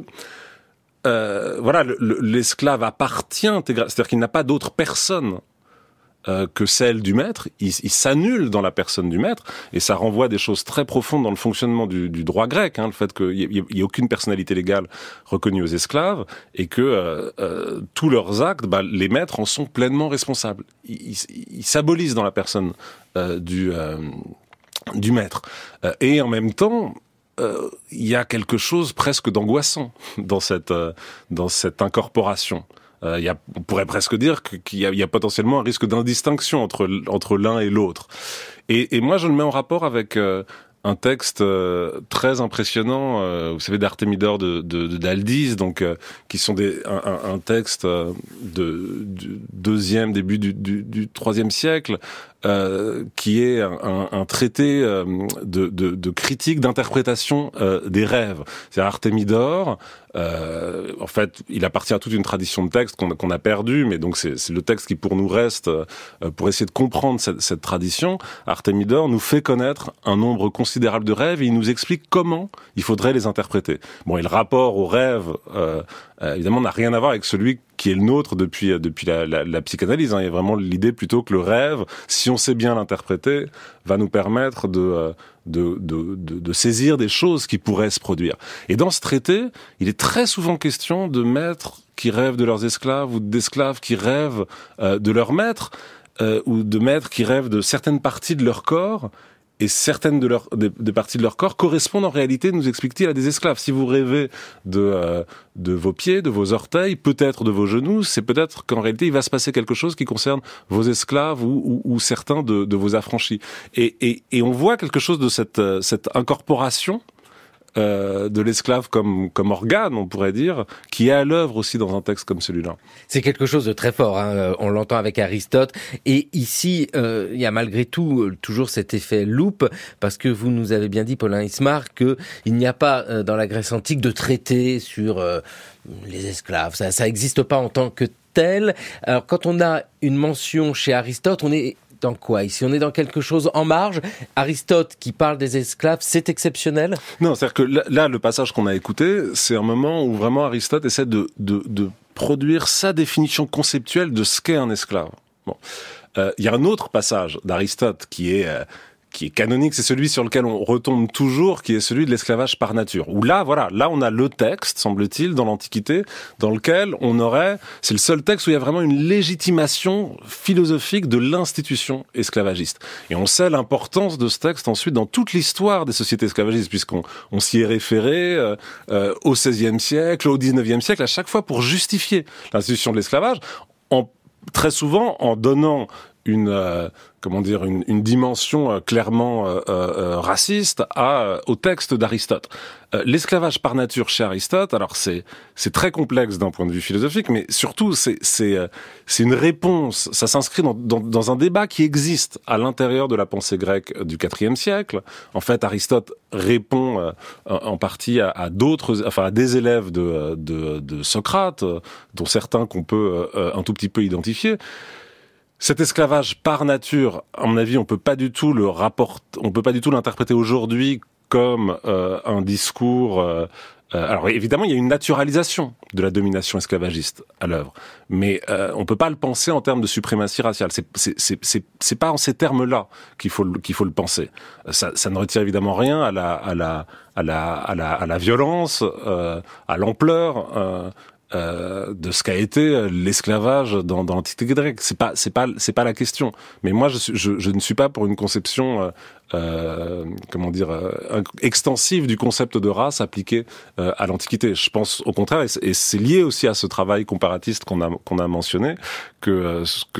euh, voilà, le, le, l'esclave appartient, c'est-à-dire qu'il n'a pas d'autre personne Euh, que celle du maître, il, il s'annule dans la personne du maître, et ça renvoie à des choses très profondes dans le fonctionnement du, du droit grec, hein, le fait qu'il n'y ait aucune personnalité légale reconnue aux esclaves, et que euh, euh, tous leurs actes, bah, les maîtres en sont pleinement responsables. Ils, ils, ils s'abolissent dans la personne euh, du, euh, du maître. Euh, et en même temps, euh, il y a quelque chose presque d'angoissant dans cette, euh, dans cette incorporation. Euh, y a, on pourrait presque dire qu'il y a, il y a potentiellement un risque d'indistinction entre, entre l'un et l'autre. Et, et moi, je le mets en rapport avec euh, un texte euh, très impressionnant, euh, vous savez, d'Artémidore de, de, de d'Aldise, donc euh, qui sont des, un, un, un texte euh, de, du deuxième, début du, du, du troisième siècle, euh, qui est un, un, un traité euh, de, de, de critique, d'interprétation euh, des rêves. C'est Artémidore. Euh, en fait, il appartient à toute une tradition de texte qu'on, qu'on a perdue, mais donc c'est, c'est le texte qui pour nous reste euh, pour essayer de comprendre cette, cette tradition. Artémidore nous fait connaître un nombre considérable de rêves et il nous explique comment il faudrait les interpréter. Bon, et le rapport aux rêves, euh, euh, évidemment, n'a rien à voir avec celui qui est le nôtre depuis depuis la, la, la psychanalyse. Hein. Il y a vraiment l'idée plutôt que le rêve, si on sait bien l'interpréter, va nous permettre de euh, De, de, de, de saisir des choses qui pourraient se produire. Et dans ce traité, il est très souvent question de maîtres qui rêvent de leurs esclaves ou d'esclaves qui rêvent euh, de leurs maîtres euh, ou de maîtres qui rêvent de certaines parties de leur corps. Et certaines de, leur, des, des parties de leur corps correspondent en réalité, nous explique-t-il, à des esclaves. Si vous rêvez de, euh, de vos pieds, de vos orteils, peut-être de vos genoux, c'est peut-être qu'en réalité, il va se passer quelque chose qui concerne vos esclaves ou, ou, ou certains de, de vos affranchis. Et, et, et on voit quelque chose de cette, cette incorporation Euh, de l'esclave comme comme organe, on pourrait dire, qui est à l'œuvre aussi dans un texte comme celui-là. C'est quelque chose de très fort, hein. On l'entend avec Aristote. Et ici, euh, il y a malgré tout toujours cet effet loupe, parce que vous nous avez bien dit, Paulin Ismar, que il n'y a pas euh, dans la Grèce antique de traité sur euh, les esclaves. Ça, ça n'existe pas en tant que tel. Alors, quand on a une mention chez Aristote, on est dans quoi ici? On est dans quelque chose en marge. Aristote qui parle des esclaves, c'est exceptionnel? Non, c'est-à-dire que là, là, le passage qu'on a écouté, c'est un moment où vraiment Aristote essaie de, de, de produire sa définition conceptuelle de ce qu'est un esclave. Bon, euh, il y a un autre passage d'Aristote qui est euh, qui est canonique, c'est celui sur lequel on retombe toujours, qui est celui de l'esclavage par nature. Où là, voilà, là on a le texte, semble-t-il, dans l'Antiquité, dans lequel on aurait, c'est le seul texte où il y a vraiment une légitimation philosophique de l'institution esclavagiste. Et on sait l'importance de ce texte ensuite dans toute l'histoire des sociétés esclavagistes, puisqu'on on s'y est référé euh, euh, au seizième siècle, au dix-neuvième siècle, à chaque fois pour justifier l'institution de l'esclavage, en, très souvent en donnant une euh, comment dire une, une dimension euh, clairement euh, euh, raciste à euh, au texte d'Aristote. Euh, l'esclavage par nature chez Aristote, alors c'est c'est très complexe d'un point de vue philosophique, mais surtout c'est c'est euh, c'est une réponse. Ça s'inscrit dans, dans dans un débat qui existe à l'intérieur de la pensée grecque du quatrième siècle. En fait, Aristote répond euh, en partie à, à d'autres, enfin à des élèves de de, de Socrate, dont certains qu'on peut euh, un tout petit peu identifier. Cet esclavage par nature, à mon avis, on peut pas du tout le rapporter, on peut pas du tout l'interpréter aujourd'hui comme euh, un discours. Euh, euh, alors évidemment, il y a une naturalisation de la domination esclavagiste à l'œuvre, mais euh, on peut pas le penser en termes de suprématie raciale. C'est c'est c'est c'est, c'est pas en ces termes-là qu'il faut qu'il faut le penser. Ça, ça ne retire évidemment rien à la à la à la à la, à la violence, euh, à l'ampleur. Euh, euh, de ce qu'a été l'esclavage dans, dans l'Antiquité grecque. C'est pas, c'est pas, c'est pas la question. Mais moi, je, je, je ne suis pas pour une conception, euh, euh, comment dire, euh, extensive du concept de race appliqué euh, à l'Antiquité. Je pense au contraire, et c'est, et c'est lié aussi à ce travail comparatiste qu'on a qu'on a mentionné, que euh, que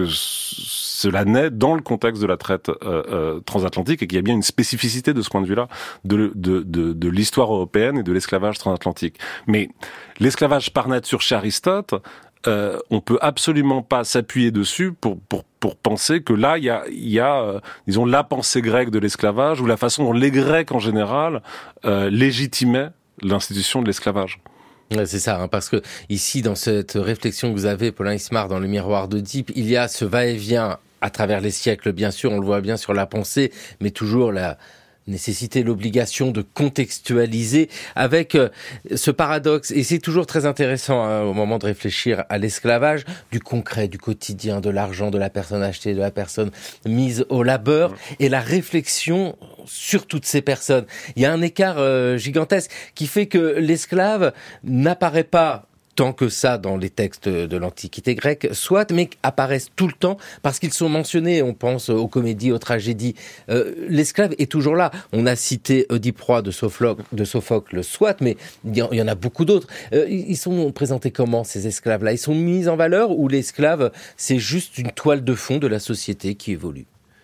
cela naît dans le contexte de la traite euh, euh, transatlantique et qu'il y a bien une spécificité de ce point de vue-là de de de, de l'histoire européenne et de l'esclavage transatlantique. Mais l'esclavage par nature chez Aristote, euh, on peut absolument pas s'appuyer dessus pour pour pour penser que là il y a il y a euh, disons la pensée grecque de l'esclavage ou la façon dont les Grecs en général euh, légitimaient l'institution de l'esclavage. C'est ça, hein, parce que ici, dans cette réflexion que vous avez, Paulin Ismard, dans le miroir d'Oedipe, il y a ce va-et-vient à travers les siècles, bien sûr, on le voit bien sur la pensée, mais toujours la nécessité, l'obligation de contextualiser avec euh, ce paradoxe. Et c'est toujours très intéressant hein, au moment de réfléchir à l'esclavage, du concret, du quotidien, de l'argent, de la personne achetée, de la personne mise au labeur, et la réflexion sur toutes ces personnes. Il y a un écart euh, gigantesque qui fait que l'esclave n'apparaît pas tant que ça dans les textes de l'Antiquité grecque, soit, mais apparaissent tout le temps parce qu'ils sont mentionnés. On pense aux comédies, aux tragédies. Euh, l'esclave est toujours là. On a cité Oedipe Roi de Sophocle, de Sophocle, soit, mais il y en a beaucoup d'autres. Euh, ils sont présentés comment, ces esclaves-là? Ils sont mis en valeur ou l'esclave, c'est juste une toile de fond de la société qui évolue?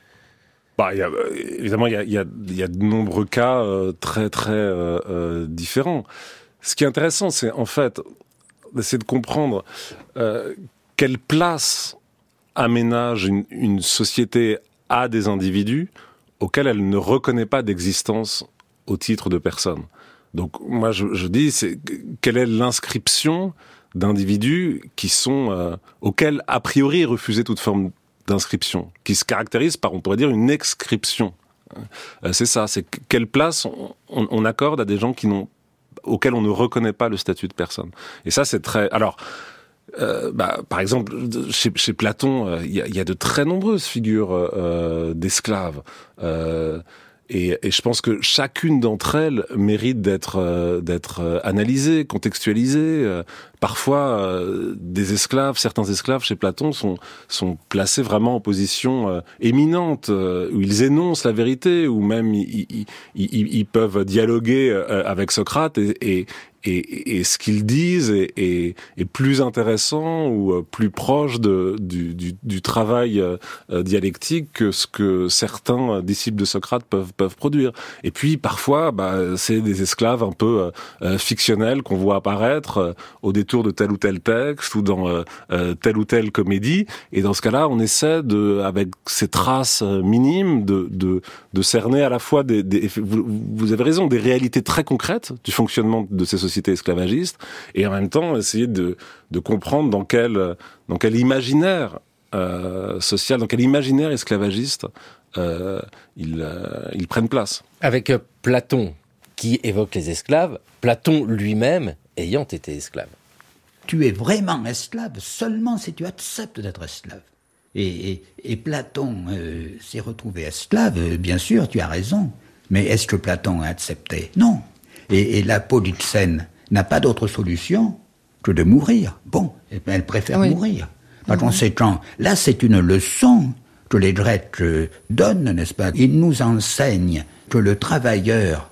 Bah, il y a, évidemment, il y a, il y a, il y a de nombreux cas euh, très, très euh, euh, différents. Ce qui est intéressant, c'est en fait d'essayer de comprendre euh, quelle place aménage une, une société à des individus auxquels elle ne reconnaît pas d'existence au titre de personne. Donc moi je, je dis, c'est quelle est l'inscription d'individus qui sont euh, auxquels a priori refusée toute forme d'inscription, qui se caractérise par, on pourrait dire, une exscription. Euh, c'est ça, c'est quelle place on, on, on accorde à des gens qui n'ont auquel on ne reconnaît pas le statut de personne. Et ça, c'est très... Alors, euh, bah, par exemple, chez, chez Platon, il euh, y, y a de très nombreuses figures euh, d'esclaves. Euh, et, et je pense que chacune d'entre elles mérite d'être euh, d'être euh, analysée, contextualisée. Euh, parfois, euh, des esclaves, certains esclaves chez Platon sont sont placés vraiment en position euh, éminente, euh, où ils énoncent la vérité, ou même ils, ils, ils, ils peuvent dialoguer euh, avec Socrate et, et Et, et ce qu'ils disent est, est, est plus intéressant ou plus proche de, du, du, du travail euh, dialectique que ce que certains disciples de Socrate peuvent, peuvent produire. Et puis parfois, bah, c'est des esclaves un peu euh, fictionnels qu'on voit apparaître euh, au détour de tel ou tel texte ou dans euh, euh, telle ou telle comédie. Et dans ce cas-là, on essaie de, avec ces traces minimes, de, de, de cerner à la fois des, des vous, vous avez raison, des réalités très concrètes du fonctionnement de ces sociétés esclavagistes, et en même temps essayer de, de comprendre dans quel, dans quel imaginaire euh, social, dans quel imaginaire esclavagiste euh, ils, euh, ils prennent place. Avec euh, Platon qui évoque les esclaves, Platon lui-même ayant été esclave. Tu es vraiment esclave seulement si tu acceptes d'être esclave. Et, et, et Platon euh, s'est retrouvé esclave, euh, bien sûr, tu as raison, mais est-ce que Platon a accepté? Non. Et, et la Polyxène n'a pas d'autre solution que de mourir. Bon, elle préfère oui. mourir. Par mmh. conséquent, là c'est une leçon que les Grecs donnent, n'est-ce pas? Ils nous enseignent que le travailleur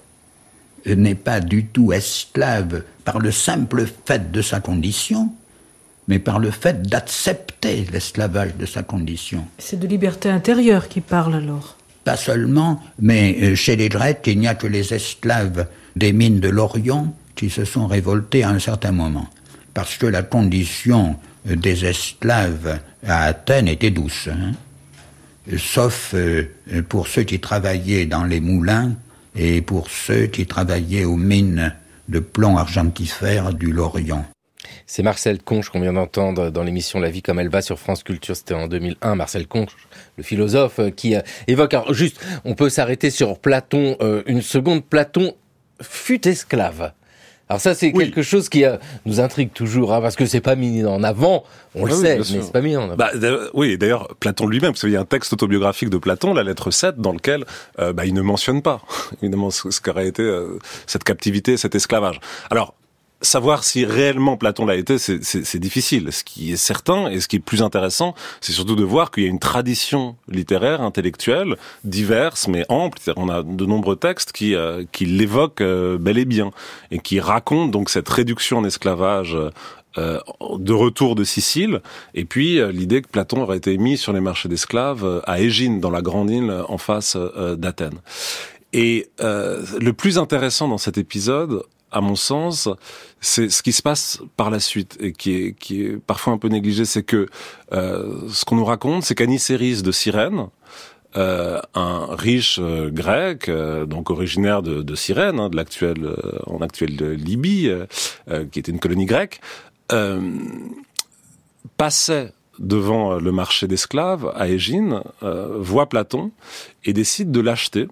n'est pas du tout esclave par le simple fait de sa condition, mais par le fait d'accepter l'esclavage de sa condition. C'est de liberté intérieure qui parle alors? Pas seulement, mais chez les Grecs, il n'y a que les esclaves des mines de l'Orient qui se sont révoltés à un certain moment. Parce que la condition des esclaves à Athènes était douce. Hein, sauf pour ceux qui travaillaient dans les moulins et pour ceux qui travaillaient aux mines de plomb argentifère du Lorient. C'est Marcel Conche qu'on vient d'entendre dans l'émission La vie comme elle va sur France Culture, c'était en deux mille un. Marcel Conche, le philosophe, qui évoque... Alors juste, on peut s'arrêter sur Platon euh, une seconde. Platon fut esclave. Alors ça, c'est oui. quelque chose qui euh, nous intrigue toujours, hein, parce que c'est pas mis en avant, on le ah sait, oui, mais c'est pas mis en avant. Bah, oui, d'ailleurs, Platon lui-même, parce qu'il y a un texte autobiographique de Platon, la lettre sept, dans lequel euh, bah, il ne mentionne pas, évidemment, ce, ce qu'aurait été euh, cette captivité, cet esclavage. Alors, savoir si réellement Platon l'a été, c'est, c'est, c'est difficile. Ce qui est certain et ce qui est plus intéressant, c'est surtout de voir qu'il y a une tradition littéraire, intellectuelle, diverse mais ample. On a de nombreux textes qui, euh, qui l'évoquent euh, bel et bien et qui racontent donc cette réduction en esclavage euh, de retour de Sicile, et puis euh, l'idée que Platon aurait été mis sur les marchés d'esclaves euh, à Égine, dans la grande île en face euh, d'Athènes. Et euh, le plus intéressant dans cet épisode, à mon sens, c'est ce qui se passe par la suite et qui est, qui est parfois un peu négligé, c'est que euh, ce qu'on nous raconte, c'est qu'Aniséris de Cyrène, euh, un riche euh, grec, euh, donc originaire de, de Cyrène, hein, de l'actuelle, euh, en actuelle Libye, euh, euh, qui était une colonie grecque, euh, passait devant le marché d'esclaves à Égine, euh, voit Platon et décide de l'acheter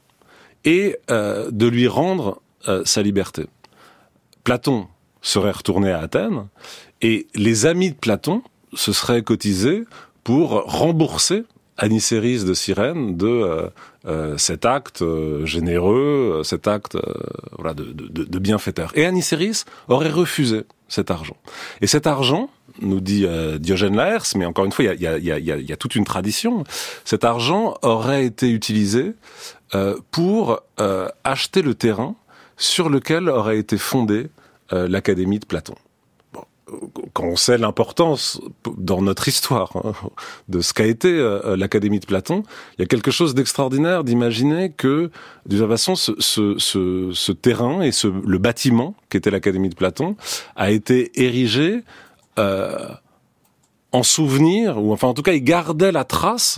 et euh, de lui rendre euh, sa liberté. Platon serait retourné à Athènes et les amis de Platon se seraient cotisés pour rembourser Aniséris de Cyrène de euh, euh, cet acte euh, généreux, cet acte euh, voilà, de, de, de bienfaiteur. Et Aniséris aurait refusé cet argent. Et cet argent, nous dit euh, Diogène Laërce, mais encore une fois, il y a, y, a, y, a, y a toute une tradition, cet argent aurait été utilisé euh, pour euh, acheter le terrain sur lequel aurait été fondée euh, l'Académie de Platon. Bon, quand on sait l'importance dans notre histoire hein, de ce qu'a été euh, l'Académie de Platon, il y a quelque chose d'extraordinaire d'imaginer que, de toute façon, ce, ce, ce, ce terrain et ce, le bâtiment qu'était l'Académie de Platon a été érigé euh, en souvenir, ou enfin en tout cas il gardait la trace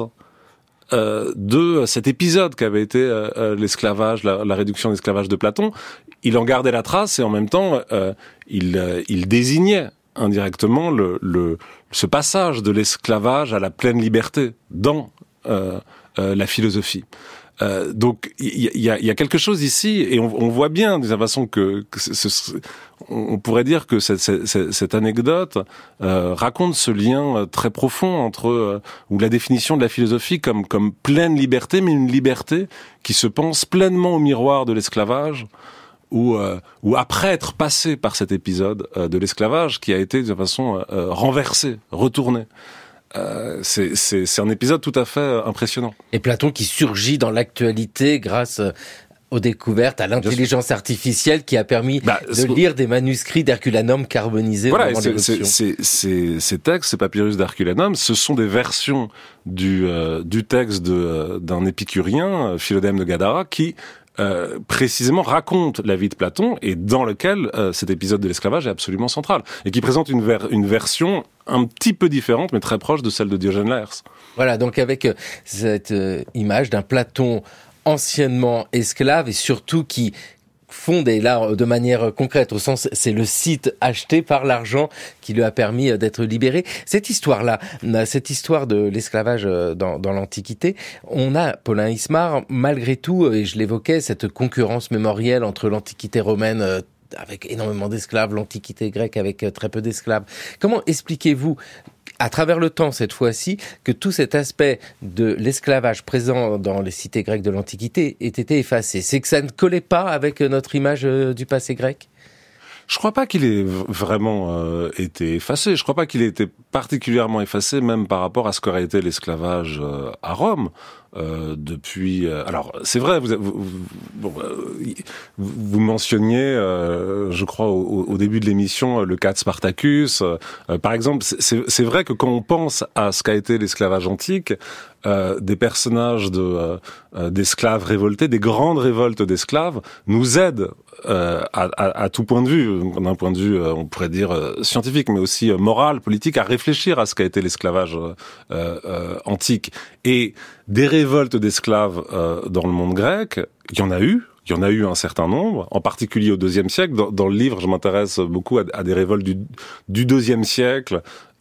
Euh, de cet épisode qu'avait été euh, l'esclavage, la, la réduction de l'esclavage de Platon. Il en gardait la trace et en même temps, euh, il, euh, il désignait indirectement le, le, ce passage de l'esclavage à la pleine liberté dans euh, euh, la philosophie. Euh, donc il y a, y a quelque chose ici, et on, on voit bien de toute façon que, que ce, ce, on pourrait dire que cette, cette, cette anecdote euh, raconte ce lien très profond entre euh, ou la définition de la philosophie comme comme pleine liberté, mais une liberté qui se pense pleinement au miroir de l'esclavage, ou euh, ou après être passé par cet épisode euh, de l'esclavage qui a été de toute façon euh, renversé, retourné. Euh, c'est, c'est, c'est un épisode tout à fait impressionnant. Et Platon qui surgit dans l'actualité grâce aux découvertes, à l'intelligence artificielle qui a permis bah, de c'est... lire des manuscrits d'Herculanum carbonisés. Voilà, au moment de c'est, c'est, c'est, ces textes, ces papyrus d'Herculanum, ce sont des versions du, euh, du texte de, euh, d'un épicurien, Philodème de Gadara, qui Euh, précisément raconte la vie de Platon et dans lequel euh, cet épisode de l'esclavage est absolument central et qui présente une, ver- une version un petit peu différente mais très proche de celle de Diogène Laërce. Voilà, donc avec euh, cette euh, image d'un Platon anciennement esclave et surtout qui fonde, et là de manière concrète, au sens c'est le site acheté par l'argent qui lui a permis d'être libéré. Cette histoire-là, cette histoire de l'esclavage dans, dans l'Antiquité, on a, Paulin Ismar, malgré tout, et je l'évoquais, cette concurrence mémorielle entre l'Antiquité romaine avec énormément d'esclaves, l'Antiquité grecque avec très peu d'esclaves. Comment expliquez-vous, à travers le temps cette fois-ci, que tout cet aspect de l'esclavage présent dans les cités grecques de l'Antiquité ait été effacé? C'est que ça ne collait pas avec notre image du passé grec? Je crois pas qu'il ait vraiment euh, été effacé. Je crois pas qu'il ait été particulièrement effacé, même par rapport à ce qu'aurait été l'esclavage euh, à Rome. Euh, depuis, euh, alors c'est vrai, vous, vous, vous, bon, euh, vous mentionniez, euh, je crois au, au début de l'émission, le cas de Spartacus. Euh, par exemple, c'est, c'est vrai que quand on pense à ce qu'a été l'esclavage antique, euh, des personnages de euh, d'esclaves révoltés, des grandes révoltes d'esclaves, nous aident euh, à, à, à tout point de vue, d'un point de vue, euh, on pourrait dire euh, scientifique, mais aussi euh, moral, politique, à réfléchir à ce qu'a été l'esclavage euh, euh, antique. Et des révoltes d'esclaves euh, dans le monde grec, il y en a eu, il y en a eu un certain nombre, en particulier au deuxième siècle. Dans, dans le livre, je m'intéresse beaucoup à, à des révoltes du, du deuxième siècle,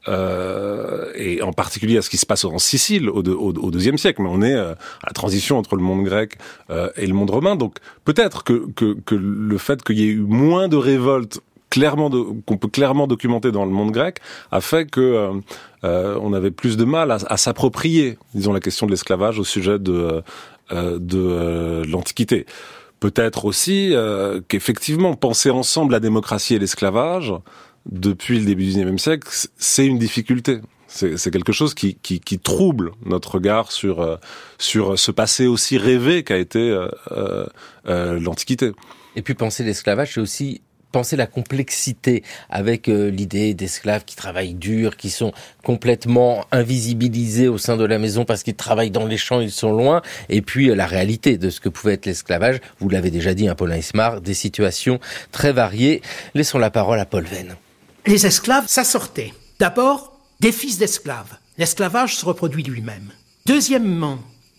euh, et en particulier à ce qui se passe en Sicile au, au, au deuxième siècle. Mais on est euh, à la transition entre le monde grec euh, et le monde romain. Donc peut-être que, que, que le fait qu'il y ait eu moins de révoltes clairement de, qu'on peut clairement documenter dans le monde grec a fait que euh, euh, on avait plus de mal à, à s'approprier, disons, la question de l'esclavage au sujet de, euh, de euh, l'Antiquité. peut-être aussi euh, qu'effectivement, penser ensemble la démocratie et l'esclavage, depuis le début du dix-neuvième siècle, c'est une difficulté. C'est, c'est quelque chose qui, qui, qui trouble notre regard sur, euh, sur ce passé aussi rêvé qu'a été euh, euh, l'Antiquité. Et puis penser l'esclavage, c'est aussi penser la complexité avec euh, l'idée d'esclaves qui travaillent dur, qui sont complètement invisibilisés au sein de la maison parce qu'ils travaillent dans les champs, ils sont loin, et puis euh, la réalité de ce que pouvait être l'esclavage, vous l'avez déjà dit, hein, Paulin Ismar, des situations très variées. Laissons la parole à Paul Venn. Les esclaves, ça sortait. D'abord, des fils d'esclaves. L'esclavage se reproduit lui-même. Deuxièmement,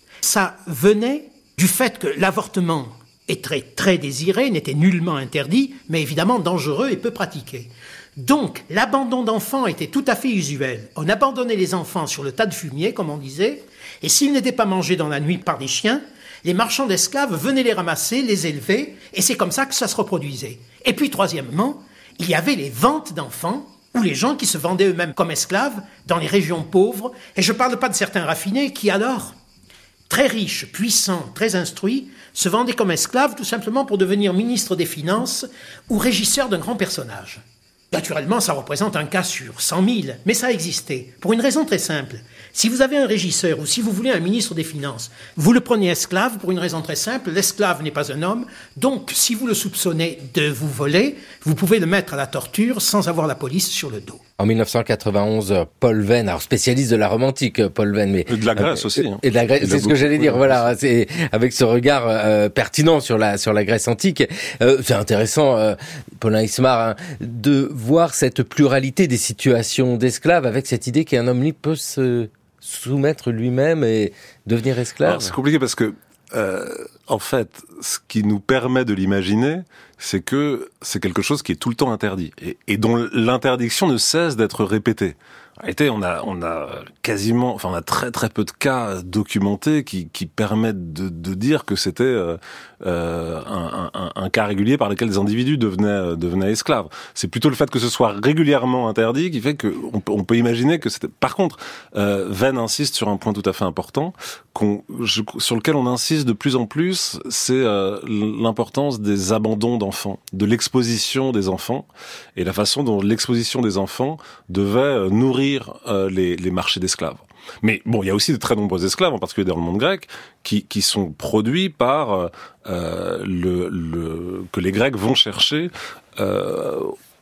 ça venait du fait que l'avortement est très, très désiré, n'était nullement interdit, mais évidemment dangereux et peu pratiqué. Donc, l'abandon d'enfants était tout à fait usuel. On abandonnait les enfants sur le tas de fumier, comme on disait, et s'ils n'étaient pas mangés dans la nuit par des chiens, les marchands d'esclaves venaient les ramasser, les élever, et c'est comme ça que ça se reproduisait. Et puis, troisièmement, il y avait les ventes d'enfants, ou les gens qui se vendaient eux-mêmes comme esclaves dans les régions pauvres, et je ne parle pas de certains raffinés qui alors, très riches, puissants, très instruits, se vendaient comme esclaves tout simplement pour devenir ministre des Finances ou régisseur d'un grand personnage. Naturellement, ça représente un cas sur cent mille, mais ça existait, pour une raison très simple. Si vous avez un régisseur ou si vous voulez un ministre des Finances, vous le prenez esclave pour une raison très simple, l'esclave n'est pas un homme, donc si vous le soupçonnez de vous voler, vous pouvez le mettre à la torture sans avoir la police sur le dos. En dix-neuf cent quatre-vingt-onze, Paul Venn, alors spécialiste de la romantique, Paul Venn, mais et de la Grèce euh, aussi. Hein. Et de la Grèce, c'est ce que j'allais dire. Voilà, c'est avec ce regard euh, pertinent sur la sur la Grèce antique. Euh, c'est intéressant, euh, Paulin Ismar, hein, de voir cette pluralité des situations d'esclaves avec cette idée qu'un homme libre peut se soumettre lui-même et devenir esclave. Alors, c'est compliqué parce que euh, en fait, ce qui nous permet de l'imaginer, c'est que c'est quelque chose qui est tout le temps interdit et, et dont l'interdiction ne cesse d'être répétée. En réalité, on a, on a quasiment, enfin, on a très très peu de cas documentés qui, qui permettent de, de dire que c'était euh, euh, un, un, un cas régulier par lequel des individus devenaient, devenaient esclaves. C'est plutôt le fait que ce soit régulièrement interdit qui fait qu'on peut, on peut imaginer que c'était. Par contre, euh, Venn insiste sur un point tout à fait important, qu'on, je, sur lequel on insiste de plus en plus, c'est euh, l'importance des abandons d'enfants, de l'exposition des enfants et la façon dont l'exposition des enfants devait nourrir Euh, les, les marchés d'esclaves. Mais bon, il y a aussi de très nombreux esclaves, en particulier dans le monde grec, qui, qui sont produits par euh, le, le que les Grecs vont chercher euh,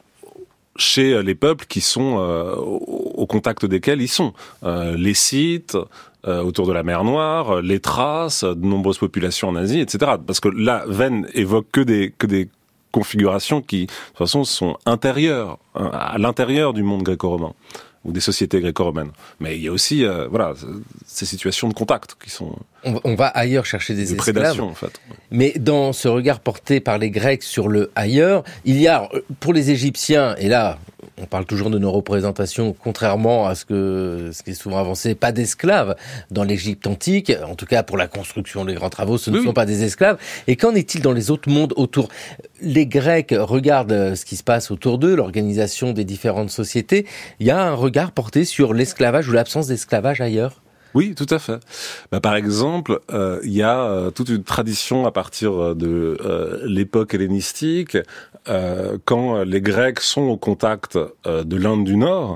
chez les peuples qui sont euh, au, au contact desquels ils sont. Euh, les Scythes, euh, autour de la mer Noire, les Thraces, de nombreuses populations en Asie, et cetera. Parce que là, Venn évoque que des que des configurations qui, de toute façon, sont intérieures, hein, à l'intérieur du monde gréco-romain ou des sociétés gréco-romaines. Mais il y a aussi, euh, voilà, ces situations de contact qui sont... On, on va ailleurs chercher des de esclaves. prédation, en fait. Mais dans ce regard porté par les Grecs sur le ailleurs, il y a, pour les Égyptiens, et là, on parle toujours de nos représentations, contrairement à ce que, ce qui est souvent avancé, pas d'esclaves dans l'Égypte antique, en tout cas pour la construction des grands travaux, ce ne oui. sont pas des esclaves. Et qu'en est-il dans les autres mondes autour? Les Grecs regardent ce qui se passe autour d'eux, l'organisation des différentes sociétés. Il y a un regard porté sur l'esclavage ou l'absence d'esclavage ailleurs? Oui, tout à fait. Bah, par exemple, euh, il y a euh, toute une tradition à partir de euh, l'époque hellénistique, euh, quand les Grecs sont au contact euh, de l'Inde du Nord,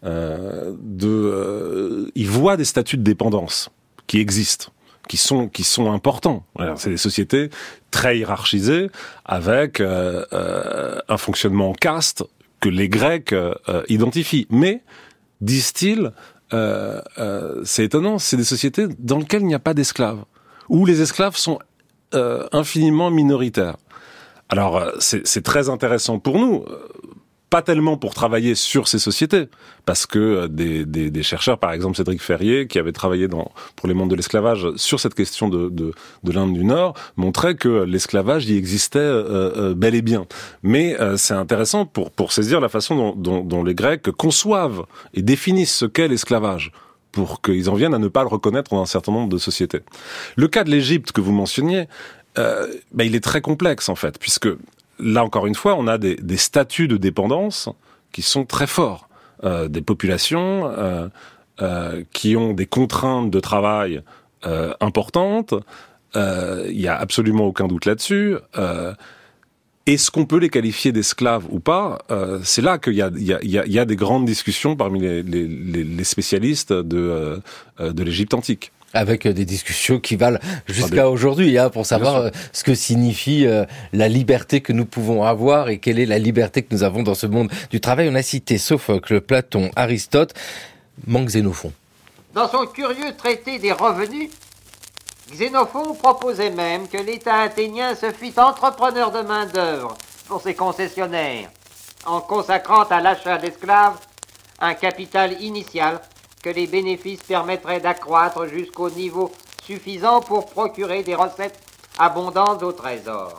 euh, de, euh, ils voient des statuts de dépendance qui existent, qui sont qui sont importants. Alors, c'est des sociétés très hiérarchisées avec euh, euh, un fonctionnement en caste que les Grecs euh, identifient. Mais, disent-ils, Euh, euh, c'est étonnant, c'est des sociétés dans lesquelles il n'y a pas d'esclaves, où les esclaves sont euh, infiniment minoritaires. Alors, euh, c'est, c'est très intéressant pour nous, euh, pas tellement pour travailler sur ces sociétés, parce que euh, des, des, des chercheurs, par exemple Cédric Ferrier, qui avait travaillé dans, pour les mondes de l'esclavage sur cette question de, de, de l'Inde du Nord, montrait que l'esclavage y existait euh, euh, bel et bien. Mais euh, c'est intéressant pour, pour saisir la façon dont, dont, dont les Grecs conçoivent et définissent ce qu'est l'esclavage, pour qu'ils en viennent à ne pas le reconnaître dans un certain nombre de sociétés. Le cas de l'Égypte que vous mentionniez, euh, ben, il est très complexe en fait, puisque là, encore une fois, on a des, des statuts de dépendance qui sont très forts. Euh, des populations euh, euh, qui ont des contraintes de travail euh, importantes, euh, il y a absolument aucun doute là-dessus. Euh, Est-ce qu'on peut les qualifier d'esclaves ou pas? euh, C'est là qu'il y a, il y, a, il y, a, il y a des grandes discussions parmi les, les, les spécialistes de, euh, de l'Égypte antique. Avec des discussions qui valent jusqu'à aujourd'hui, hein, pour savoir ce que signifie euh, la liberté que nous pouvons avoir et quelle est la liberté que nous avons dans ce monde du travail. On a cité Sophocle, Platon, Aristote, manque Xénophon. Dans son curieux traité des revenus, Xénophon proposait même que l'État athénien se fît entrepreneur de main-d'œuvre pour ses concessionnaires, en consacrant à l'achat d'esclaves un capital initial que les bénéfices permettraient d'accroître jusqu'au niveau suffisant pour procurer des recettes abondantes au trésor.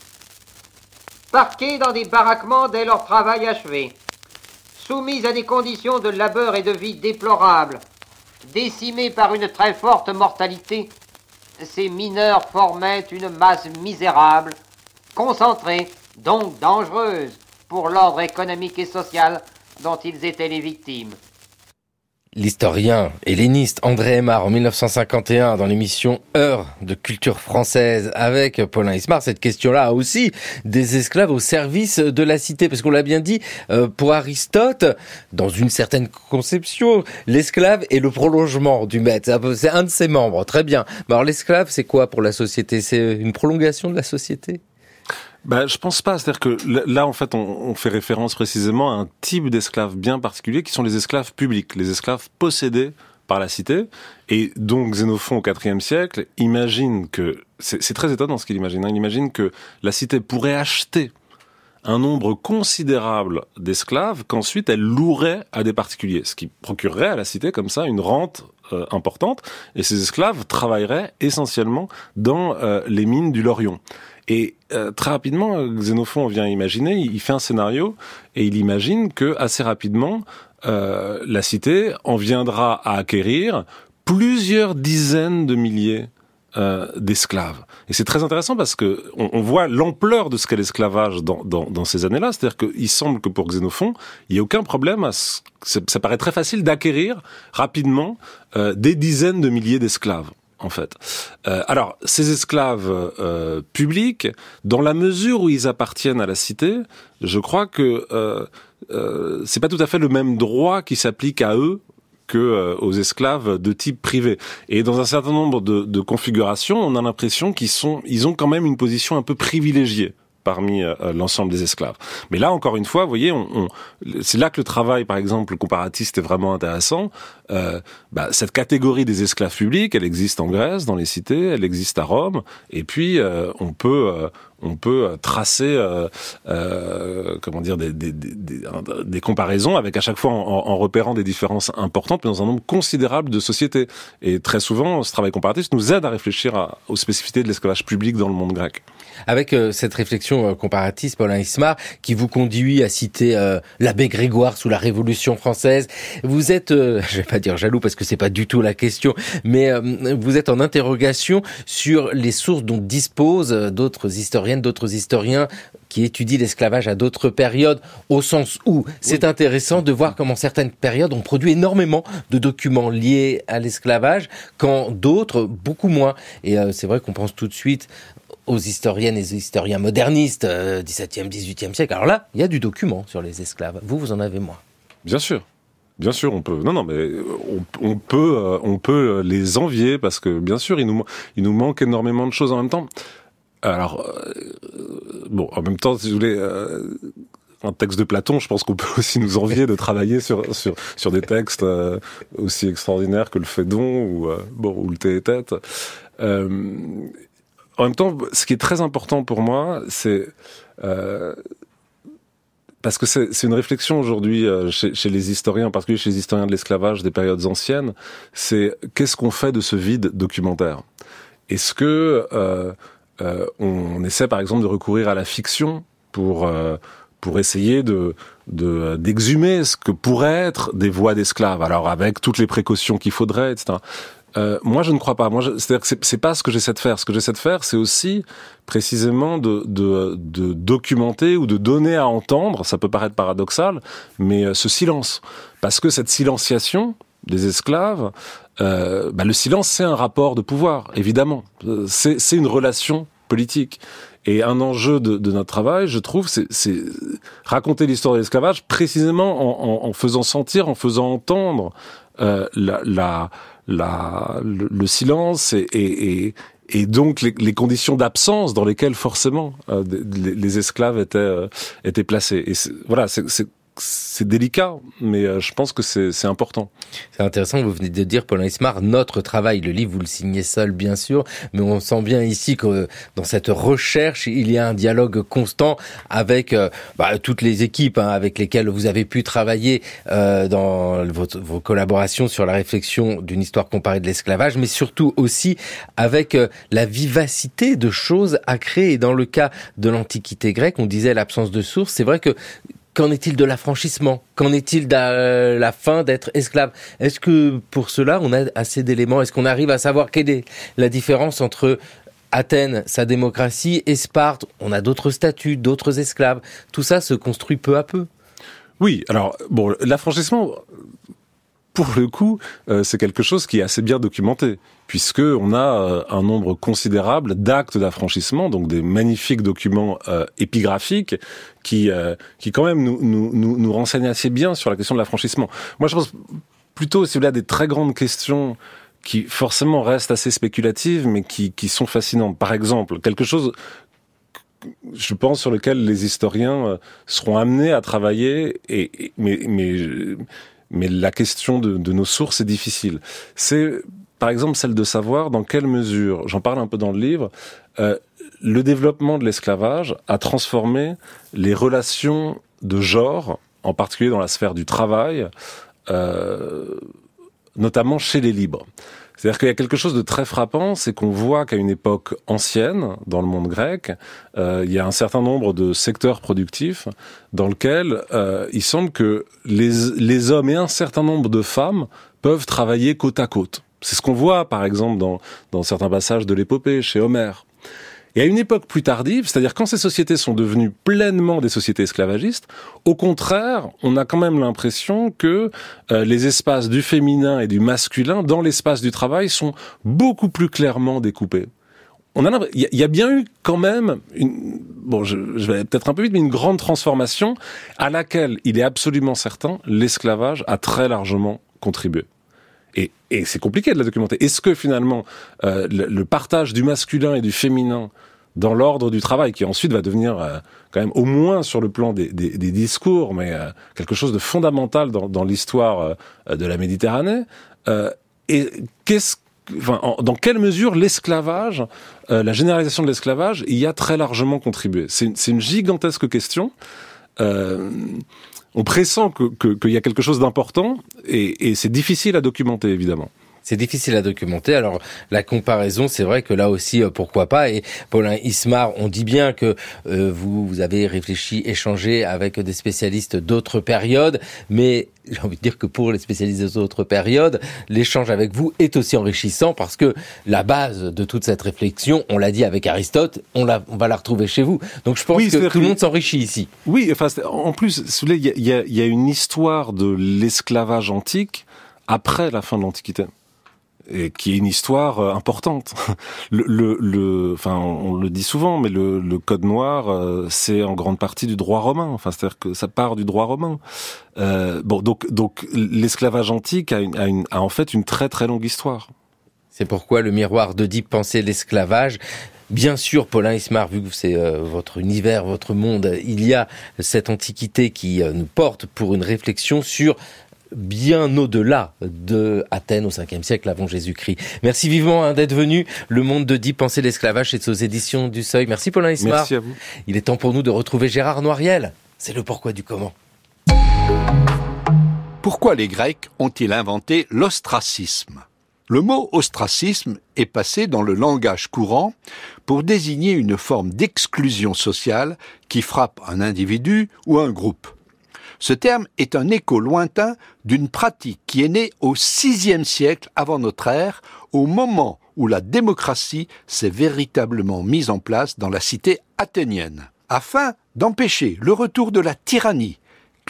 Parqués dans des baraquements dès leur travail achevé, soumis à des conditions de labeur et de vie déplorables, décimés par une très forte mortalité, ces mineurs formaient une masse misérable, concentrée, donc dangereuse pour l'ordre économique et social dont ils étaient les victimes. L'historien helléniste André Aimard en mille neuf cent cinquante et un dans l'émission Heures de culture française avec Paulin Ismard, cette question-là aussi des esclaves au service de la cité, parce qu'on l'a bien dit, euh, pour Aristote, dans une certaine conception, l'esclave est le prolongement du maître, c'est un de ses membres, très bien. Mais alors l'esclave, c'est quoi pour la société? C'est une prolongation de la société? Ben, je pense pas. C'est-à-dire que là, en fait, on, on fait référence précisément à un type d'esclaves bien particulier qui sont les esclaves publics, les esclaves possédés par la cité. Et donc, Xénophon, au quatrième siècle, imagine que... C'est, c'est très étonnant ce qu'il imagine. Hein, il imagine que la cité pourrait acheter un nombre considérable d'esclaves qu'ensuite elle louerait à des particuliers, ce qui procurerait à la cité comme ça une rente euh, importante. Et ces esclaves travailleraient essentiellement dans euh, les mines du Laurion. Et euh, très rapidement, Xénophon vient imaginer, il fait un scénario et il imagine que assez rapidement, euh, la cité en viendra à acquérir plusieurs dizaines de milliers euh, d'esclaves. Et c'est très intéressant parce que on, on voit l'ampleur de ce qu'est l'esclavage dans, dans, dans ces années-là. C'est-à-dire qu'il semble que pour Xénophon, il n'y a aucun problème à ce, ça paraît très facile d'acquérir rapidement euh, des dizaines de milliers d'esclaves. En fait. Euh, alors, ces esclaves euh, publics, dans la mesure où ils appartiennent à la cité, je crois que euh, euh, c'est pas tout à fait le même droit qui s'applique à eux que euh, aux esclaves de type privé. Et dans un certain nombre de, de configurations, on a l'impression qu'ils sont, ils ont quand même une position un peu privilégiée parmi euh, l'ensemble des esclaves. Mais là, encore une fois, vous voyez, on, on, c'est là que le travail, par exemple, comparatiste est vraiment intéressant. Euh, bah, cette catégorie des esclaves publics, elle existe en Grèce, dans les cités, elle existe à Rome, et puis euh, on peut... Euh, on peut tracer, euh, euh, comment dire, des, des, des, des, des comparaisons avec à chaque fois en, en repérant des différences importantes, mais dans un nombre considérable de sociétés. Et très souvent, ce travail comparatif nous aide à réfléchir à, aux spécificités de l'esclavage public dans le monde grec. Avec euh, cette réflexion euh, comparatiste, Paulin Ismard, qui vous conduit à citer euh, l'abbé Grégoire sous la Révolution française, vous êtes, euh, je vais pas dire jaloux parce que c'est pas du tout la question, mais euh, vous êtes en interrogation sur les sources dont disposent euh, d'autres historiens d'autres historiens qui étudient l'esclavage à d'autres périodes, au sens où c'est oui. intéressant de voir comment certaines périodes ont produit énormément de documents liés à l'esclavage, quand d'autres, beaucoup moins. Et euh, c'est vrai qu'on pense tout de suite aux historiennes et aux historiens modernistes, euh, dix-septième, dix-huitième siècle. Alors là, il y a du document sur les esclaves. Vous, vous en avez moins. Bien sûr. Bien sûr, on peut. Non, non, mais on, on peut, euh, on peut les envier parce que, bien sûr, il nous, il nous manque énormément de choses en même temps. Alors, euh, bon, en même temps, si vous voulez, euh, un texte de Platon, je pense qu'on peut aussi nous envier de travailler sur sur sur des textes euh, aussi extraordinaires que le Phédon ou euh, bon ou le Théétète. Euh, en même temps, ce qui est très important pour moi, c'est euh, parce que c'est, c'est une réflexion aujourd'hui euh, chez, chez les historiens, en particulier chez les historiens de l'esclavage des périodes anciennes, c'est qu'est-ce qu'on fait de ce vide documentaire? Est-ce que euh, Euh, on essaie par exemple de recourir à la fiction pour euh, pour essayer de, de d'exhumer ce que pourraient être des voix d'esclaves, alors avec toutes les précautions qu'il faudrait, et cetera. Euh, moi, je ne crois pas. Moi, je, c'est-à-dire que c'est, c'est pas ce que j'essaie de faire. Ce que j'essaie de faire, c'est aussi précisément de, de, de documenter ou de donner à entendre. Ça peut paraître paradoxal, mais euh, ce silence, parce que cette silenciation, des esclaves, euh, bah, le silence, c'est un rapport de pouvoir, évidemment. C'est, c'est une relation politique. Et un enjeu de, de notre travail, je trouve, c'est, c'est raconter l'histoire de l'esclavage précisément en, en, en faisant sentir, en faisant entendre euh, la, la, la, le, le silence et, et, et, et donc les, les conditions d'absence dans lesquelles forcément euh, les, les esclaves étaient, euh, étaient placés. Et c'est, voilà, c'est, c'est c'est délicat, mais euh, je pense que c'est, c'est important. C'est intéressant, vous venez de dire, Paulin Ismard, notre travail, le livre, vous le signez seul, bien sûr, mais on sent bien ici que dans cette recherche, il y a un dialogue constant avec euh, bah, toutes les équipes hein, avec lesquelles vous avez pu travailler euh, dans votre, vos collaborations sur la réflexion d'une histoire comparée de l'esclavage, mais surtout aussi avec euh, la vivacité de choses à créer. Et dans le cas de l'Antiquité grecque, on disait l'absence de source, c'est vrai que qu'en est-il de l'affranchissement ? Qu'en est-il de la fin d'être esclave ? Est-ce que pour cela, on a assez d'éléments ? Est-ce qu'on arrive à savoir quelle est la différence entre Athènes, sa démocratie, et Sparte ? On a d'autres statuts, d'autres esclaves. Tout ça se construit peu à peu. Oui, alors, bon, l'affranchissement, pour le coup, euh, c'est quelque chose qui est assez bien documenté, puisque on a euh, un nombre considérable d'actes d'affranchissement, donc des magnifiques documents euh, épigraphiques qui, euh, qui quand même nous, nous, nous, nous renseignent assez bien sur la question de l'affranchissement. Moi, je pense plutôt, si vous voulez, à des très grandes questions qui forcément restent assez spéculatives, mais qui, qui sont fascinantes. Par exemple, quelque chose, je pense, sur lequel les historiens seront amenés à travailler, et, et mais, mais mais la question de, de nos sources est difficile. C'est, par exemple, celle de savoir dans quelle mesure, j'en parle un peu dans le livre, euh, le développement de l'esclavage a transformé les relations de genre, en particulier dans la sphère du travail, euh, notamment chez les libres. C'est-à-dire qu'il y a quelque chose de très frappant, c'est qu'on voit qu'à une époque ancienne, dans le monde grec, euh, il y a un certain nombre de secteurs productifs dans lesquels euh, il semble que les, les hommes et un certain nombre de femmes peuvent travailler côte à côte. C'est ce qu'on voit, par exemple, dans, dans certains passages de l'épopée, chez Homère. Et à une époque plus tardive, c'est-à-dire quand ces sociétés sont devenues pleinement des sociétés esclavagistes, au contraire, on a quand même l'impression que euh, les espaces du féminin et du masculin dans l'espace du travail sont beaucoup plus clairement découpés. On a il y, y a bien eu quand même une, bon, je, je vais peut-être un peu vite, mais une grande transformation à laquelle il est absolument certain l'esclavage a très largement contribué. Et, et c'est compliqué de la documenter. Est-ce que finalement euh, le, le partage du masculin et du féminin dans l'ordre du travail, qui ensuite va devenir euh, quand même au moins sur le plan des, des, des discours, mais euh, quelque chose de fondamental dans, dans l'histoire euh, de la Méditerranée, euh, et qu'est-ce, enfin, en, dans quelle mesure l'esclavage, euh, la généralisation de l'esclavage, y a très largement contribué ? C'est une, c'est une gigantesque question. Euh, On pressent que, que, qu'il y a quelque chose d'important et, et c'est difficile à documenter, évidemment. C'est difficile à documenter. Alors, la comparaison, c'est vrai que là aussi, pourquoi pas. Et Paulin Ismard, on dit bien que euh, vous, vous avez réfléchi, échangé avec des spécialistes d'autres périodes, mais j'ai envie de dire que pour les spécialistes d'autres périodes, l'échange avec vous est aussi enrichissant parce que la base de toute cette réflexion, on l'a dit avec Aristote, on, la, on va la retrouver chez vous. Donc je pense oui, que tout le monde s'enrichit ici. Oui, enfin, en plus, il y a, y, a, y a une histoire de l'esclavage antique après la fin de l'Antiquité. Et qui est une histoire euh, importante. Le, le, le, enfin, on, on le dit souvent, mais le, le Code noir, euh, c'est en grande partie du droit romain. Enfin, c'est-à-dire que ça part du droit romain. Euh, bon, donc, donc, l'esclavage antique a, une, a, une, a en fait une très très longue histoire. C'est pourquoi le miroir d'Oedipe pensait l'esclavage. Bien sûr, Paulin Ismard, vu que c'est euh, votre univers, votre monde, il y a cette antiquité qui euh, nous porte pour une réflexion sur bien au-delà de Athènes au cinquième siècle avant Jésus-Christ. Merci vivement hein, d'être venu. Le monde d'Oedipe, penser l'esclavage, c'est aux éditions du Seuil. Merci Paulin Ismard. Merci à vous. Il est temps pour nous de retrouver Gérard Noiriel. C'est le pourquoi du comment. Pourquoi les Grecs ont-ils inventé l'ostracisme ? Le mot ostracisme est passé dans le langage courant pour désigner une forme d'exclusion sociale qui frappe un individu ou un groupe. Ce terme est un écho lointain d'une pratique qui est née au sixième siècle avant notre ère, au moment où la démocratie s'est véritablement mise en place dans la cité athénienne. Afin d'empêcher le retour de la tyrannie,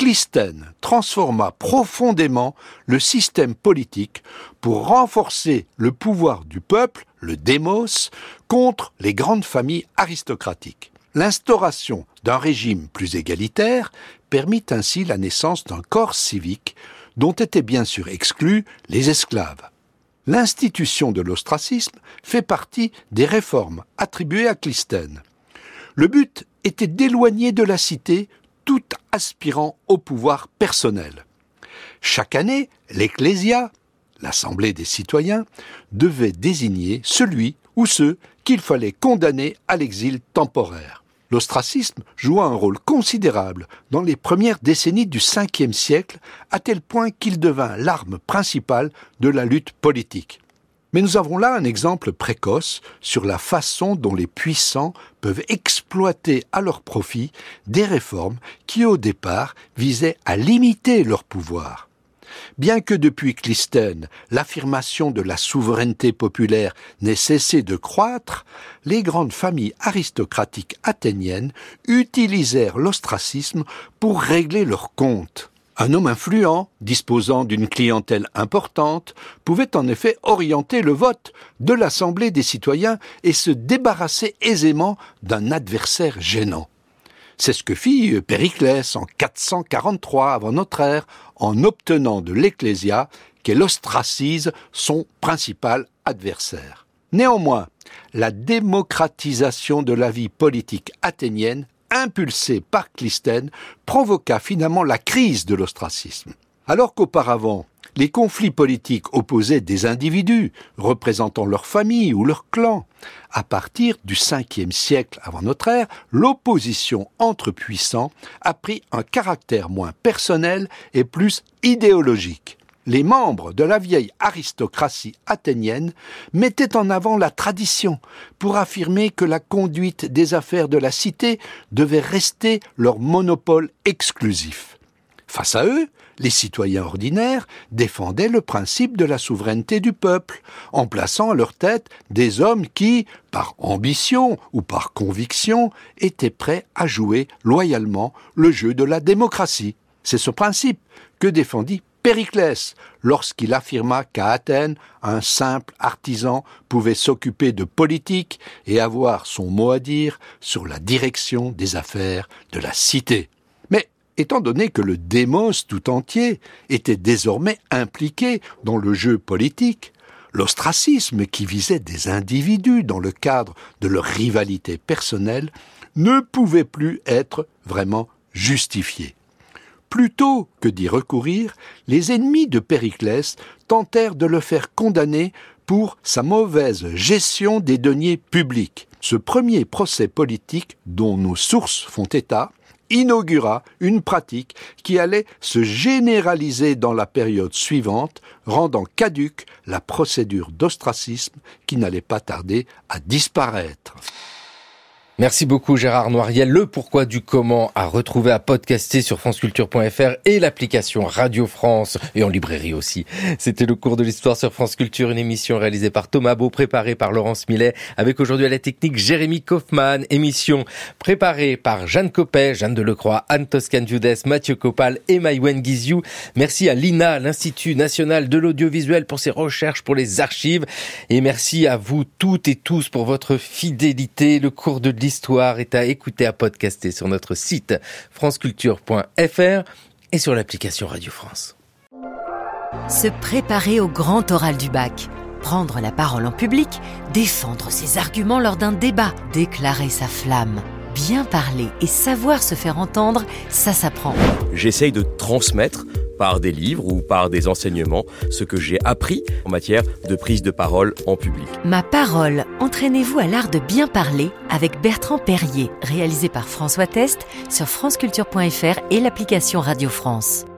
Clisthène transforma profondément le système politique pour renforcer le pouvoir du peuple, le démos, contre les grandes familles aristocratiques. L'instauration d'un régime plus égalitaire permit ainsi la naissance d'un corps civique dont étaient bien sûr exclus les esclaves. L'institution de l'ostracisme fait partie des réformes attribuées à Clisthène. Le but était d'éloigner de la cité tout aspirant au pouvoir personnel. Chaque année, l'Ecclésia, l'Assemblée des citoyens, devait désigner celui ou ceux qu'il fallait condamner à l'exil temporaire. L'ostracisme joua un rôle considérable dans les premières décennies du cinquième siècle, à tel point qu'il devint l'arme principale de la lutte politique. Mais nous avons là un exemple précoce sur la façon dont les puissants peuvent exploiter à leur profit des réformes qui, au départ, visaient à limiter leur pouvoir. Bien que depuis Clisthène, l'affirmation de la souveraineté populaire n'ait cessé de croître, les grandes familles aristocratiques athéniennes utilisèrent l'ostracisme pour régler leurs comptes. Un homme influent, disposant d'une clientèle importante, pouvait en effet orienter le vote de l'Assemblée des citoyens et se débarrasser aisément d'un adversaire gênant. C'est ce que fit Périclès en quatre cent quarante-trois avant notre ère, en obtenant de l'Ecclésia qu'elle ostracise son principal adversaire. Néanmoins, la démocratisation de la vie politique athénienne, impulsée par Clisthène, provoqua finalement la crise de l'ostracisme. Alors qu'auparavant, les conflits politiques opposaient des individus représentant leur famille ou leur clan. À partir du cinquième siècle avant notre ère, l'opposition entre puissants a pris un caractère moins personnel et plus idéologique. Les membres de la vieille aristocratie athénienne mettaient en avant la tradition pour affirmer que la conduite des affaires de la cité devait rester leur monopole exclusif. Face à eux, les citoyens ordinaires défendaient le principe de la souveraineté du peuple, en plaçant à leur tête des hommes qui, par ambition ou par conviction, étaient prêts à jouer loyalement le jeu de la démocratie. C'est ce principe que défendit Périclès lorsqu'il affirma qu'à Athènes, un simple artisan pouvait s'occuper de politique et avoir son mot à dire sur la direction des affaires de la cité. Étant donné que le démos tout entier était désormais impliqué dans le jeu politique, l'ostracisme qui visait des individus dans le cadre de leur rivalité personnelle ne pouvait plus être vraiment justifié. Plutôt que d'y recourir, les ennemis de Périclès tentèrent de le faire condamner pour sa mauvaise gestion des deniers publics. Ce premier procès politique, dont nos sources font état, inaugura une pratique qui allait se généraliser dans la période suivante, rendant caduque la procédure d'ostracisme qui n'allait pas tarder à disparaître. Merci beaucoup Gérard Noiriel. Le pourquoi du comment à retrouver, à podcaster sur franceculture point f r et l'application Radio France et en librairie aussi. C'était le cours de l'histoire sur France Culture, une émission réalisée par Thomas Beau, préparée par Laurence Millet, avec aujourd'hui à la technique Jérémy Kaufmann. Émission préparée par Jeanne Copet, Jeanne Delecroix, Anne Toscan-Viudès, Mathieu Copal et Maïwen Guiziou. Merci à l'I N A, l'Institut National de l'Audiovisuel, pour ses recherches, pour les archives. Et merci à vous toutes et tous pour votre fidélité. Le cours de l'histoire est à écouter, à podcaster sur notre site franceculture point f r et sur l'application Radio France. Se préparer au grand oral du bac. Prendre la parole en public, défendre ses arguments lors d'un débat, déclarer sa flamme. Bien parler et savoir se faire entendre, ça s'apprend. J'essaye de transmettre par des livres ou par des enseignements ce que j'ai appris en matière de prise de parole en public. Ma parole, entraînez-vous à l'art de bien parler avec Bertrand Perrier, réalisé par François Test sur franceculture point f r et l'application Radio France.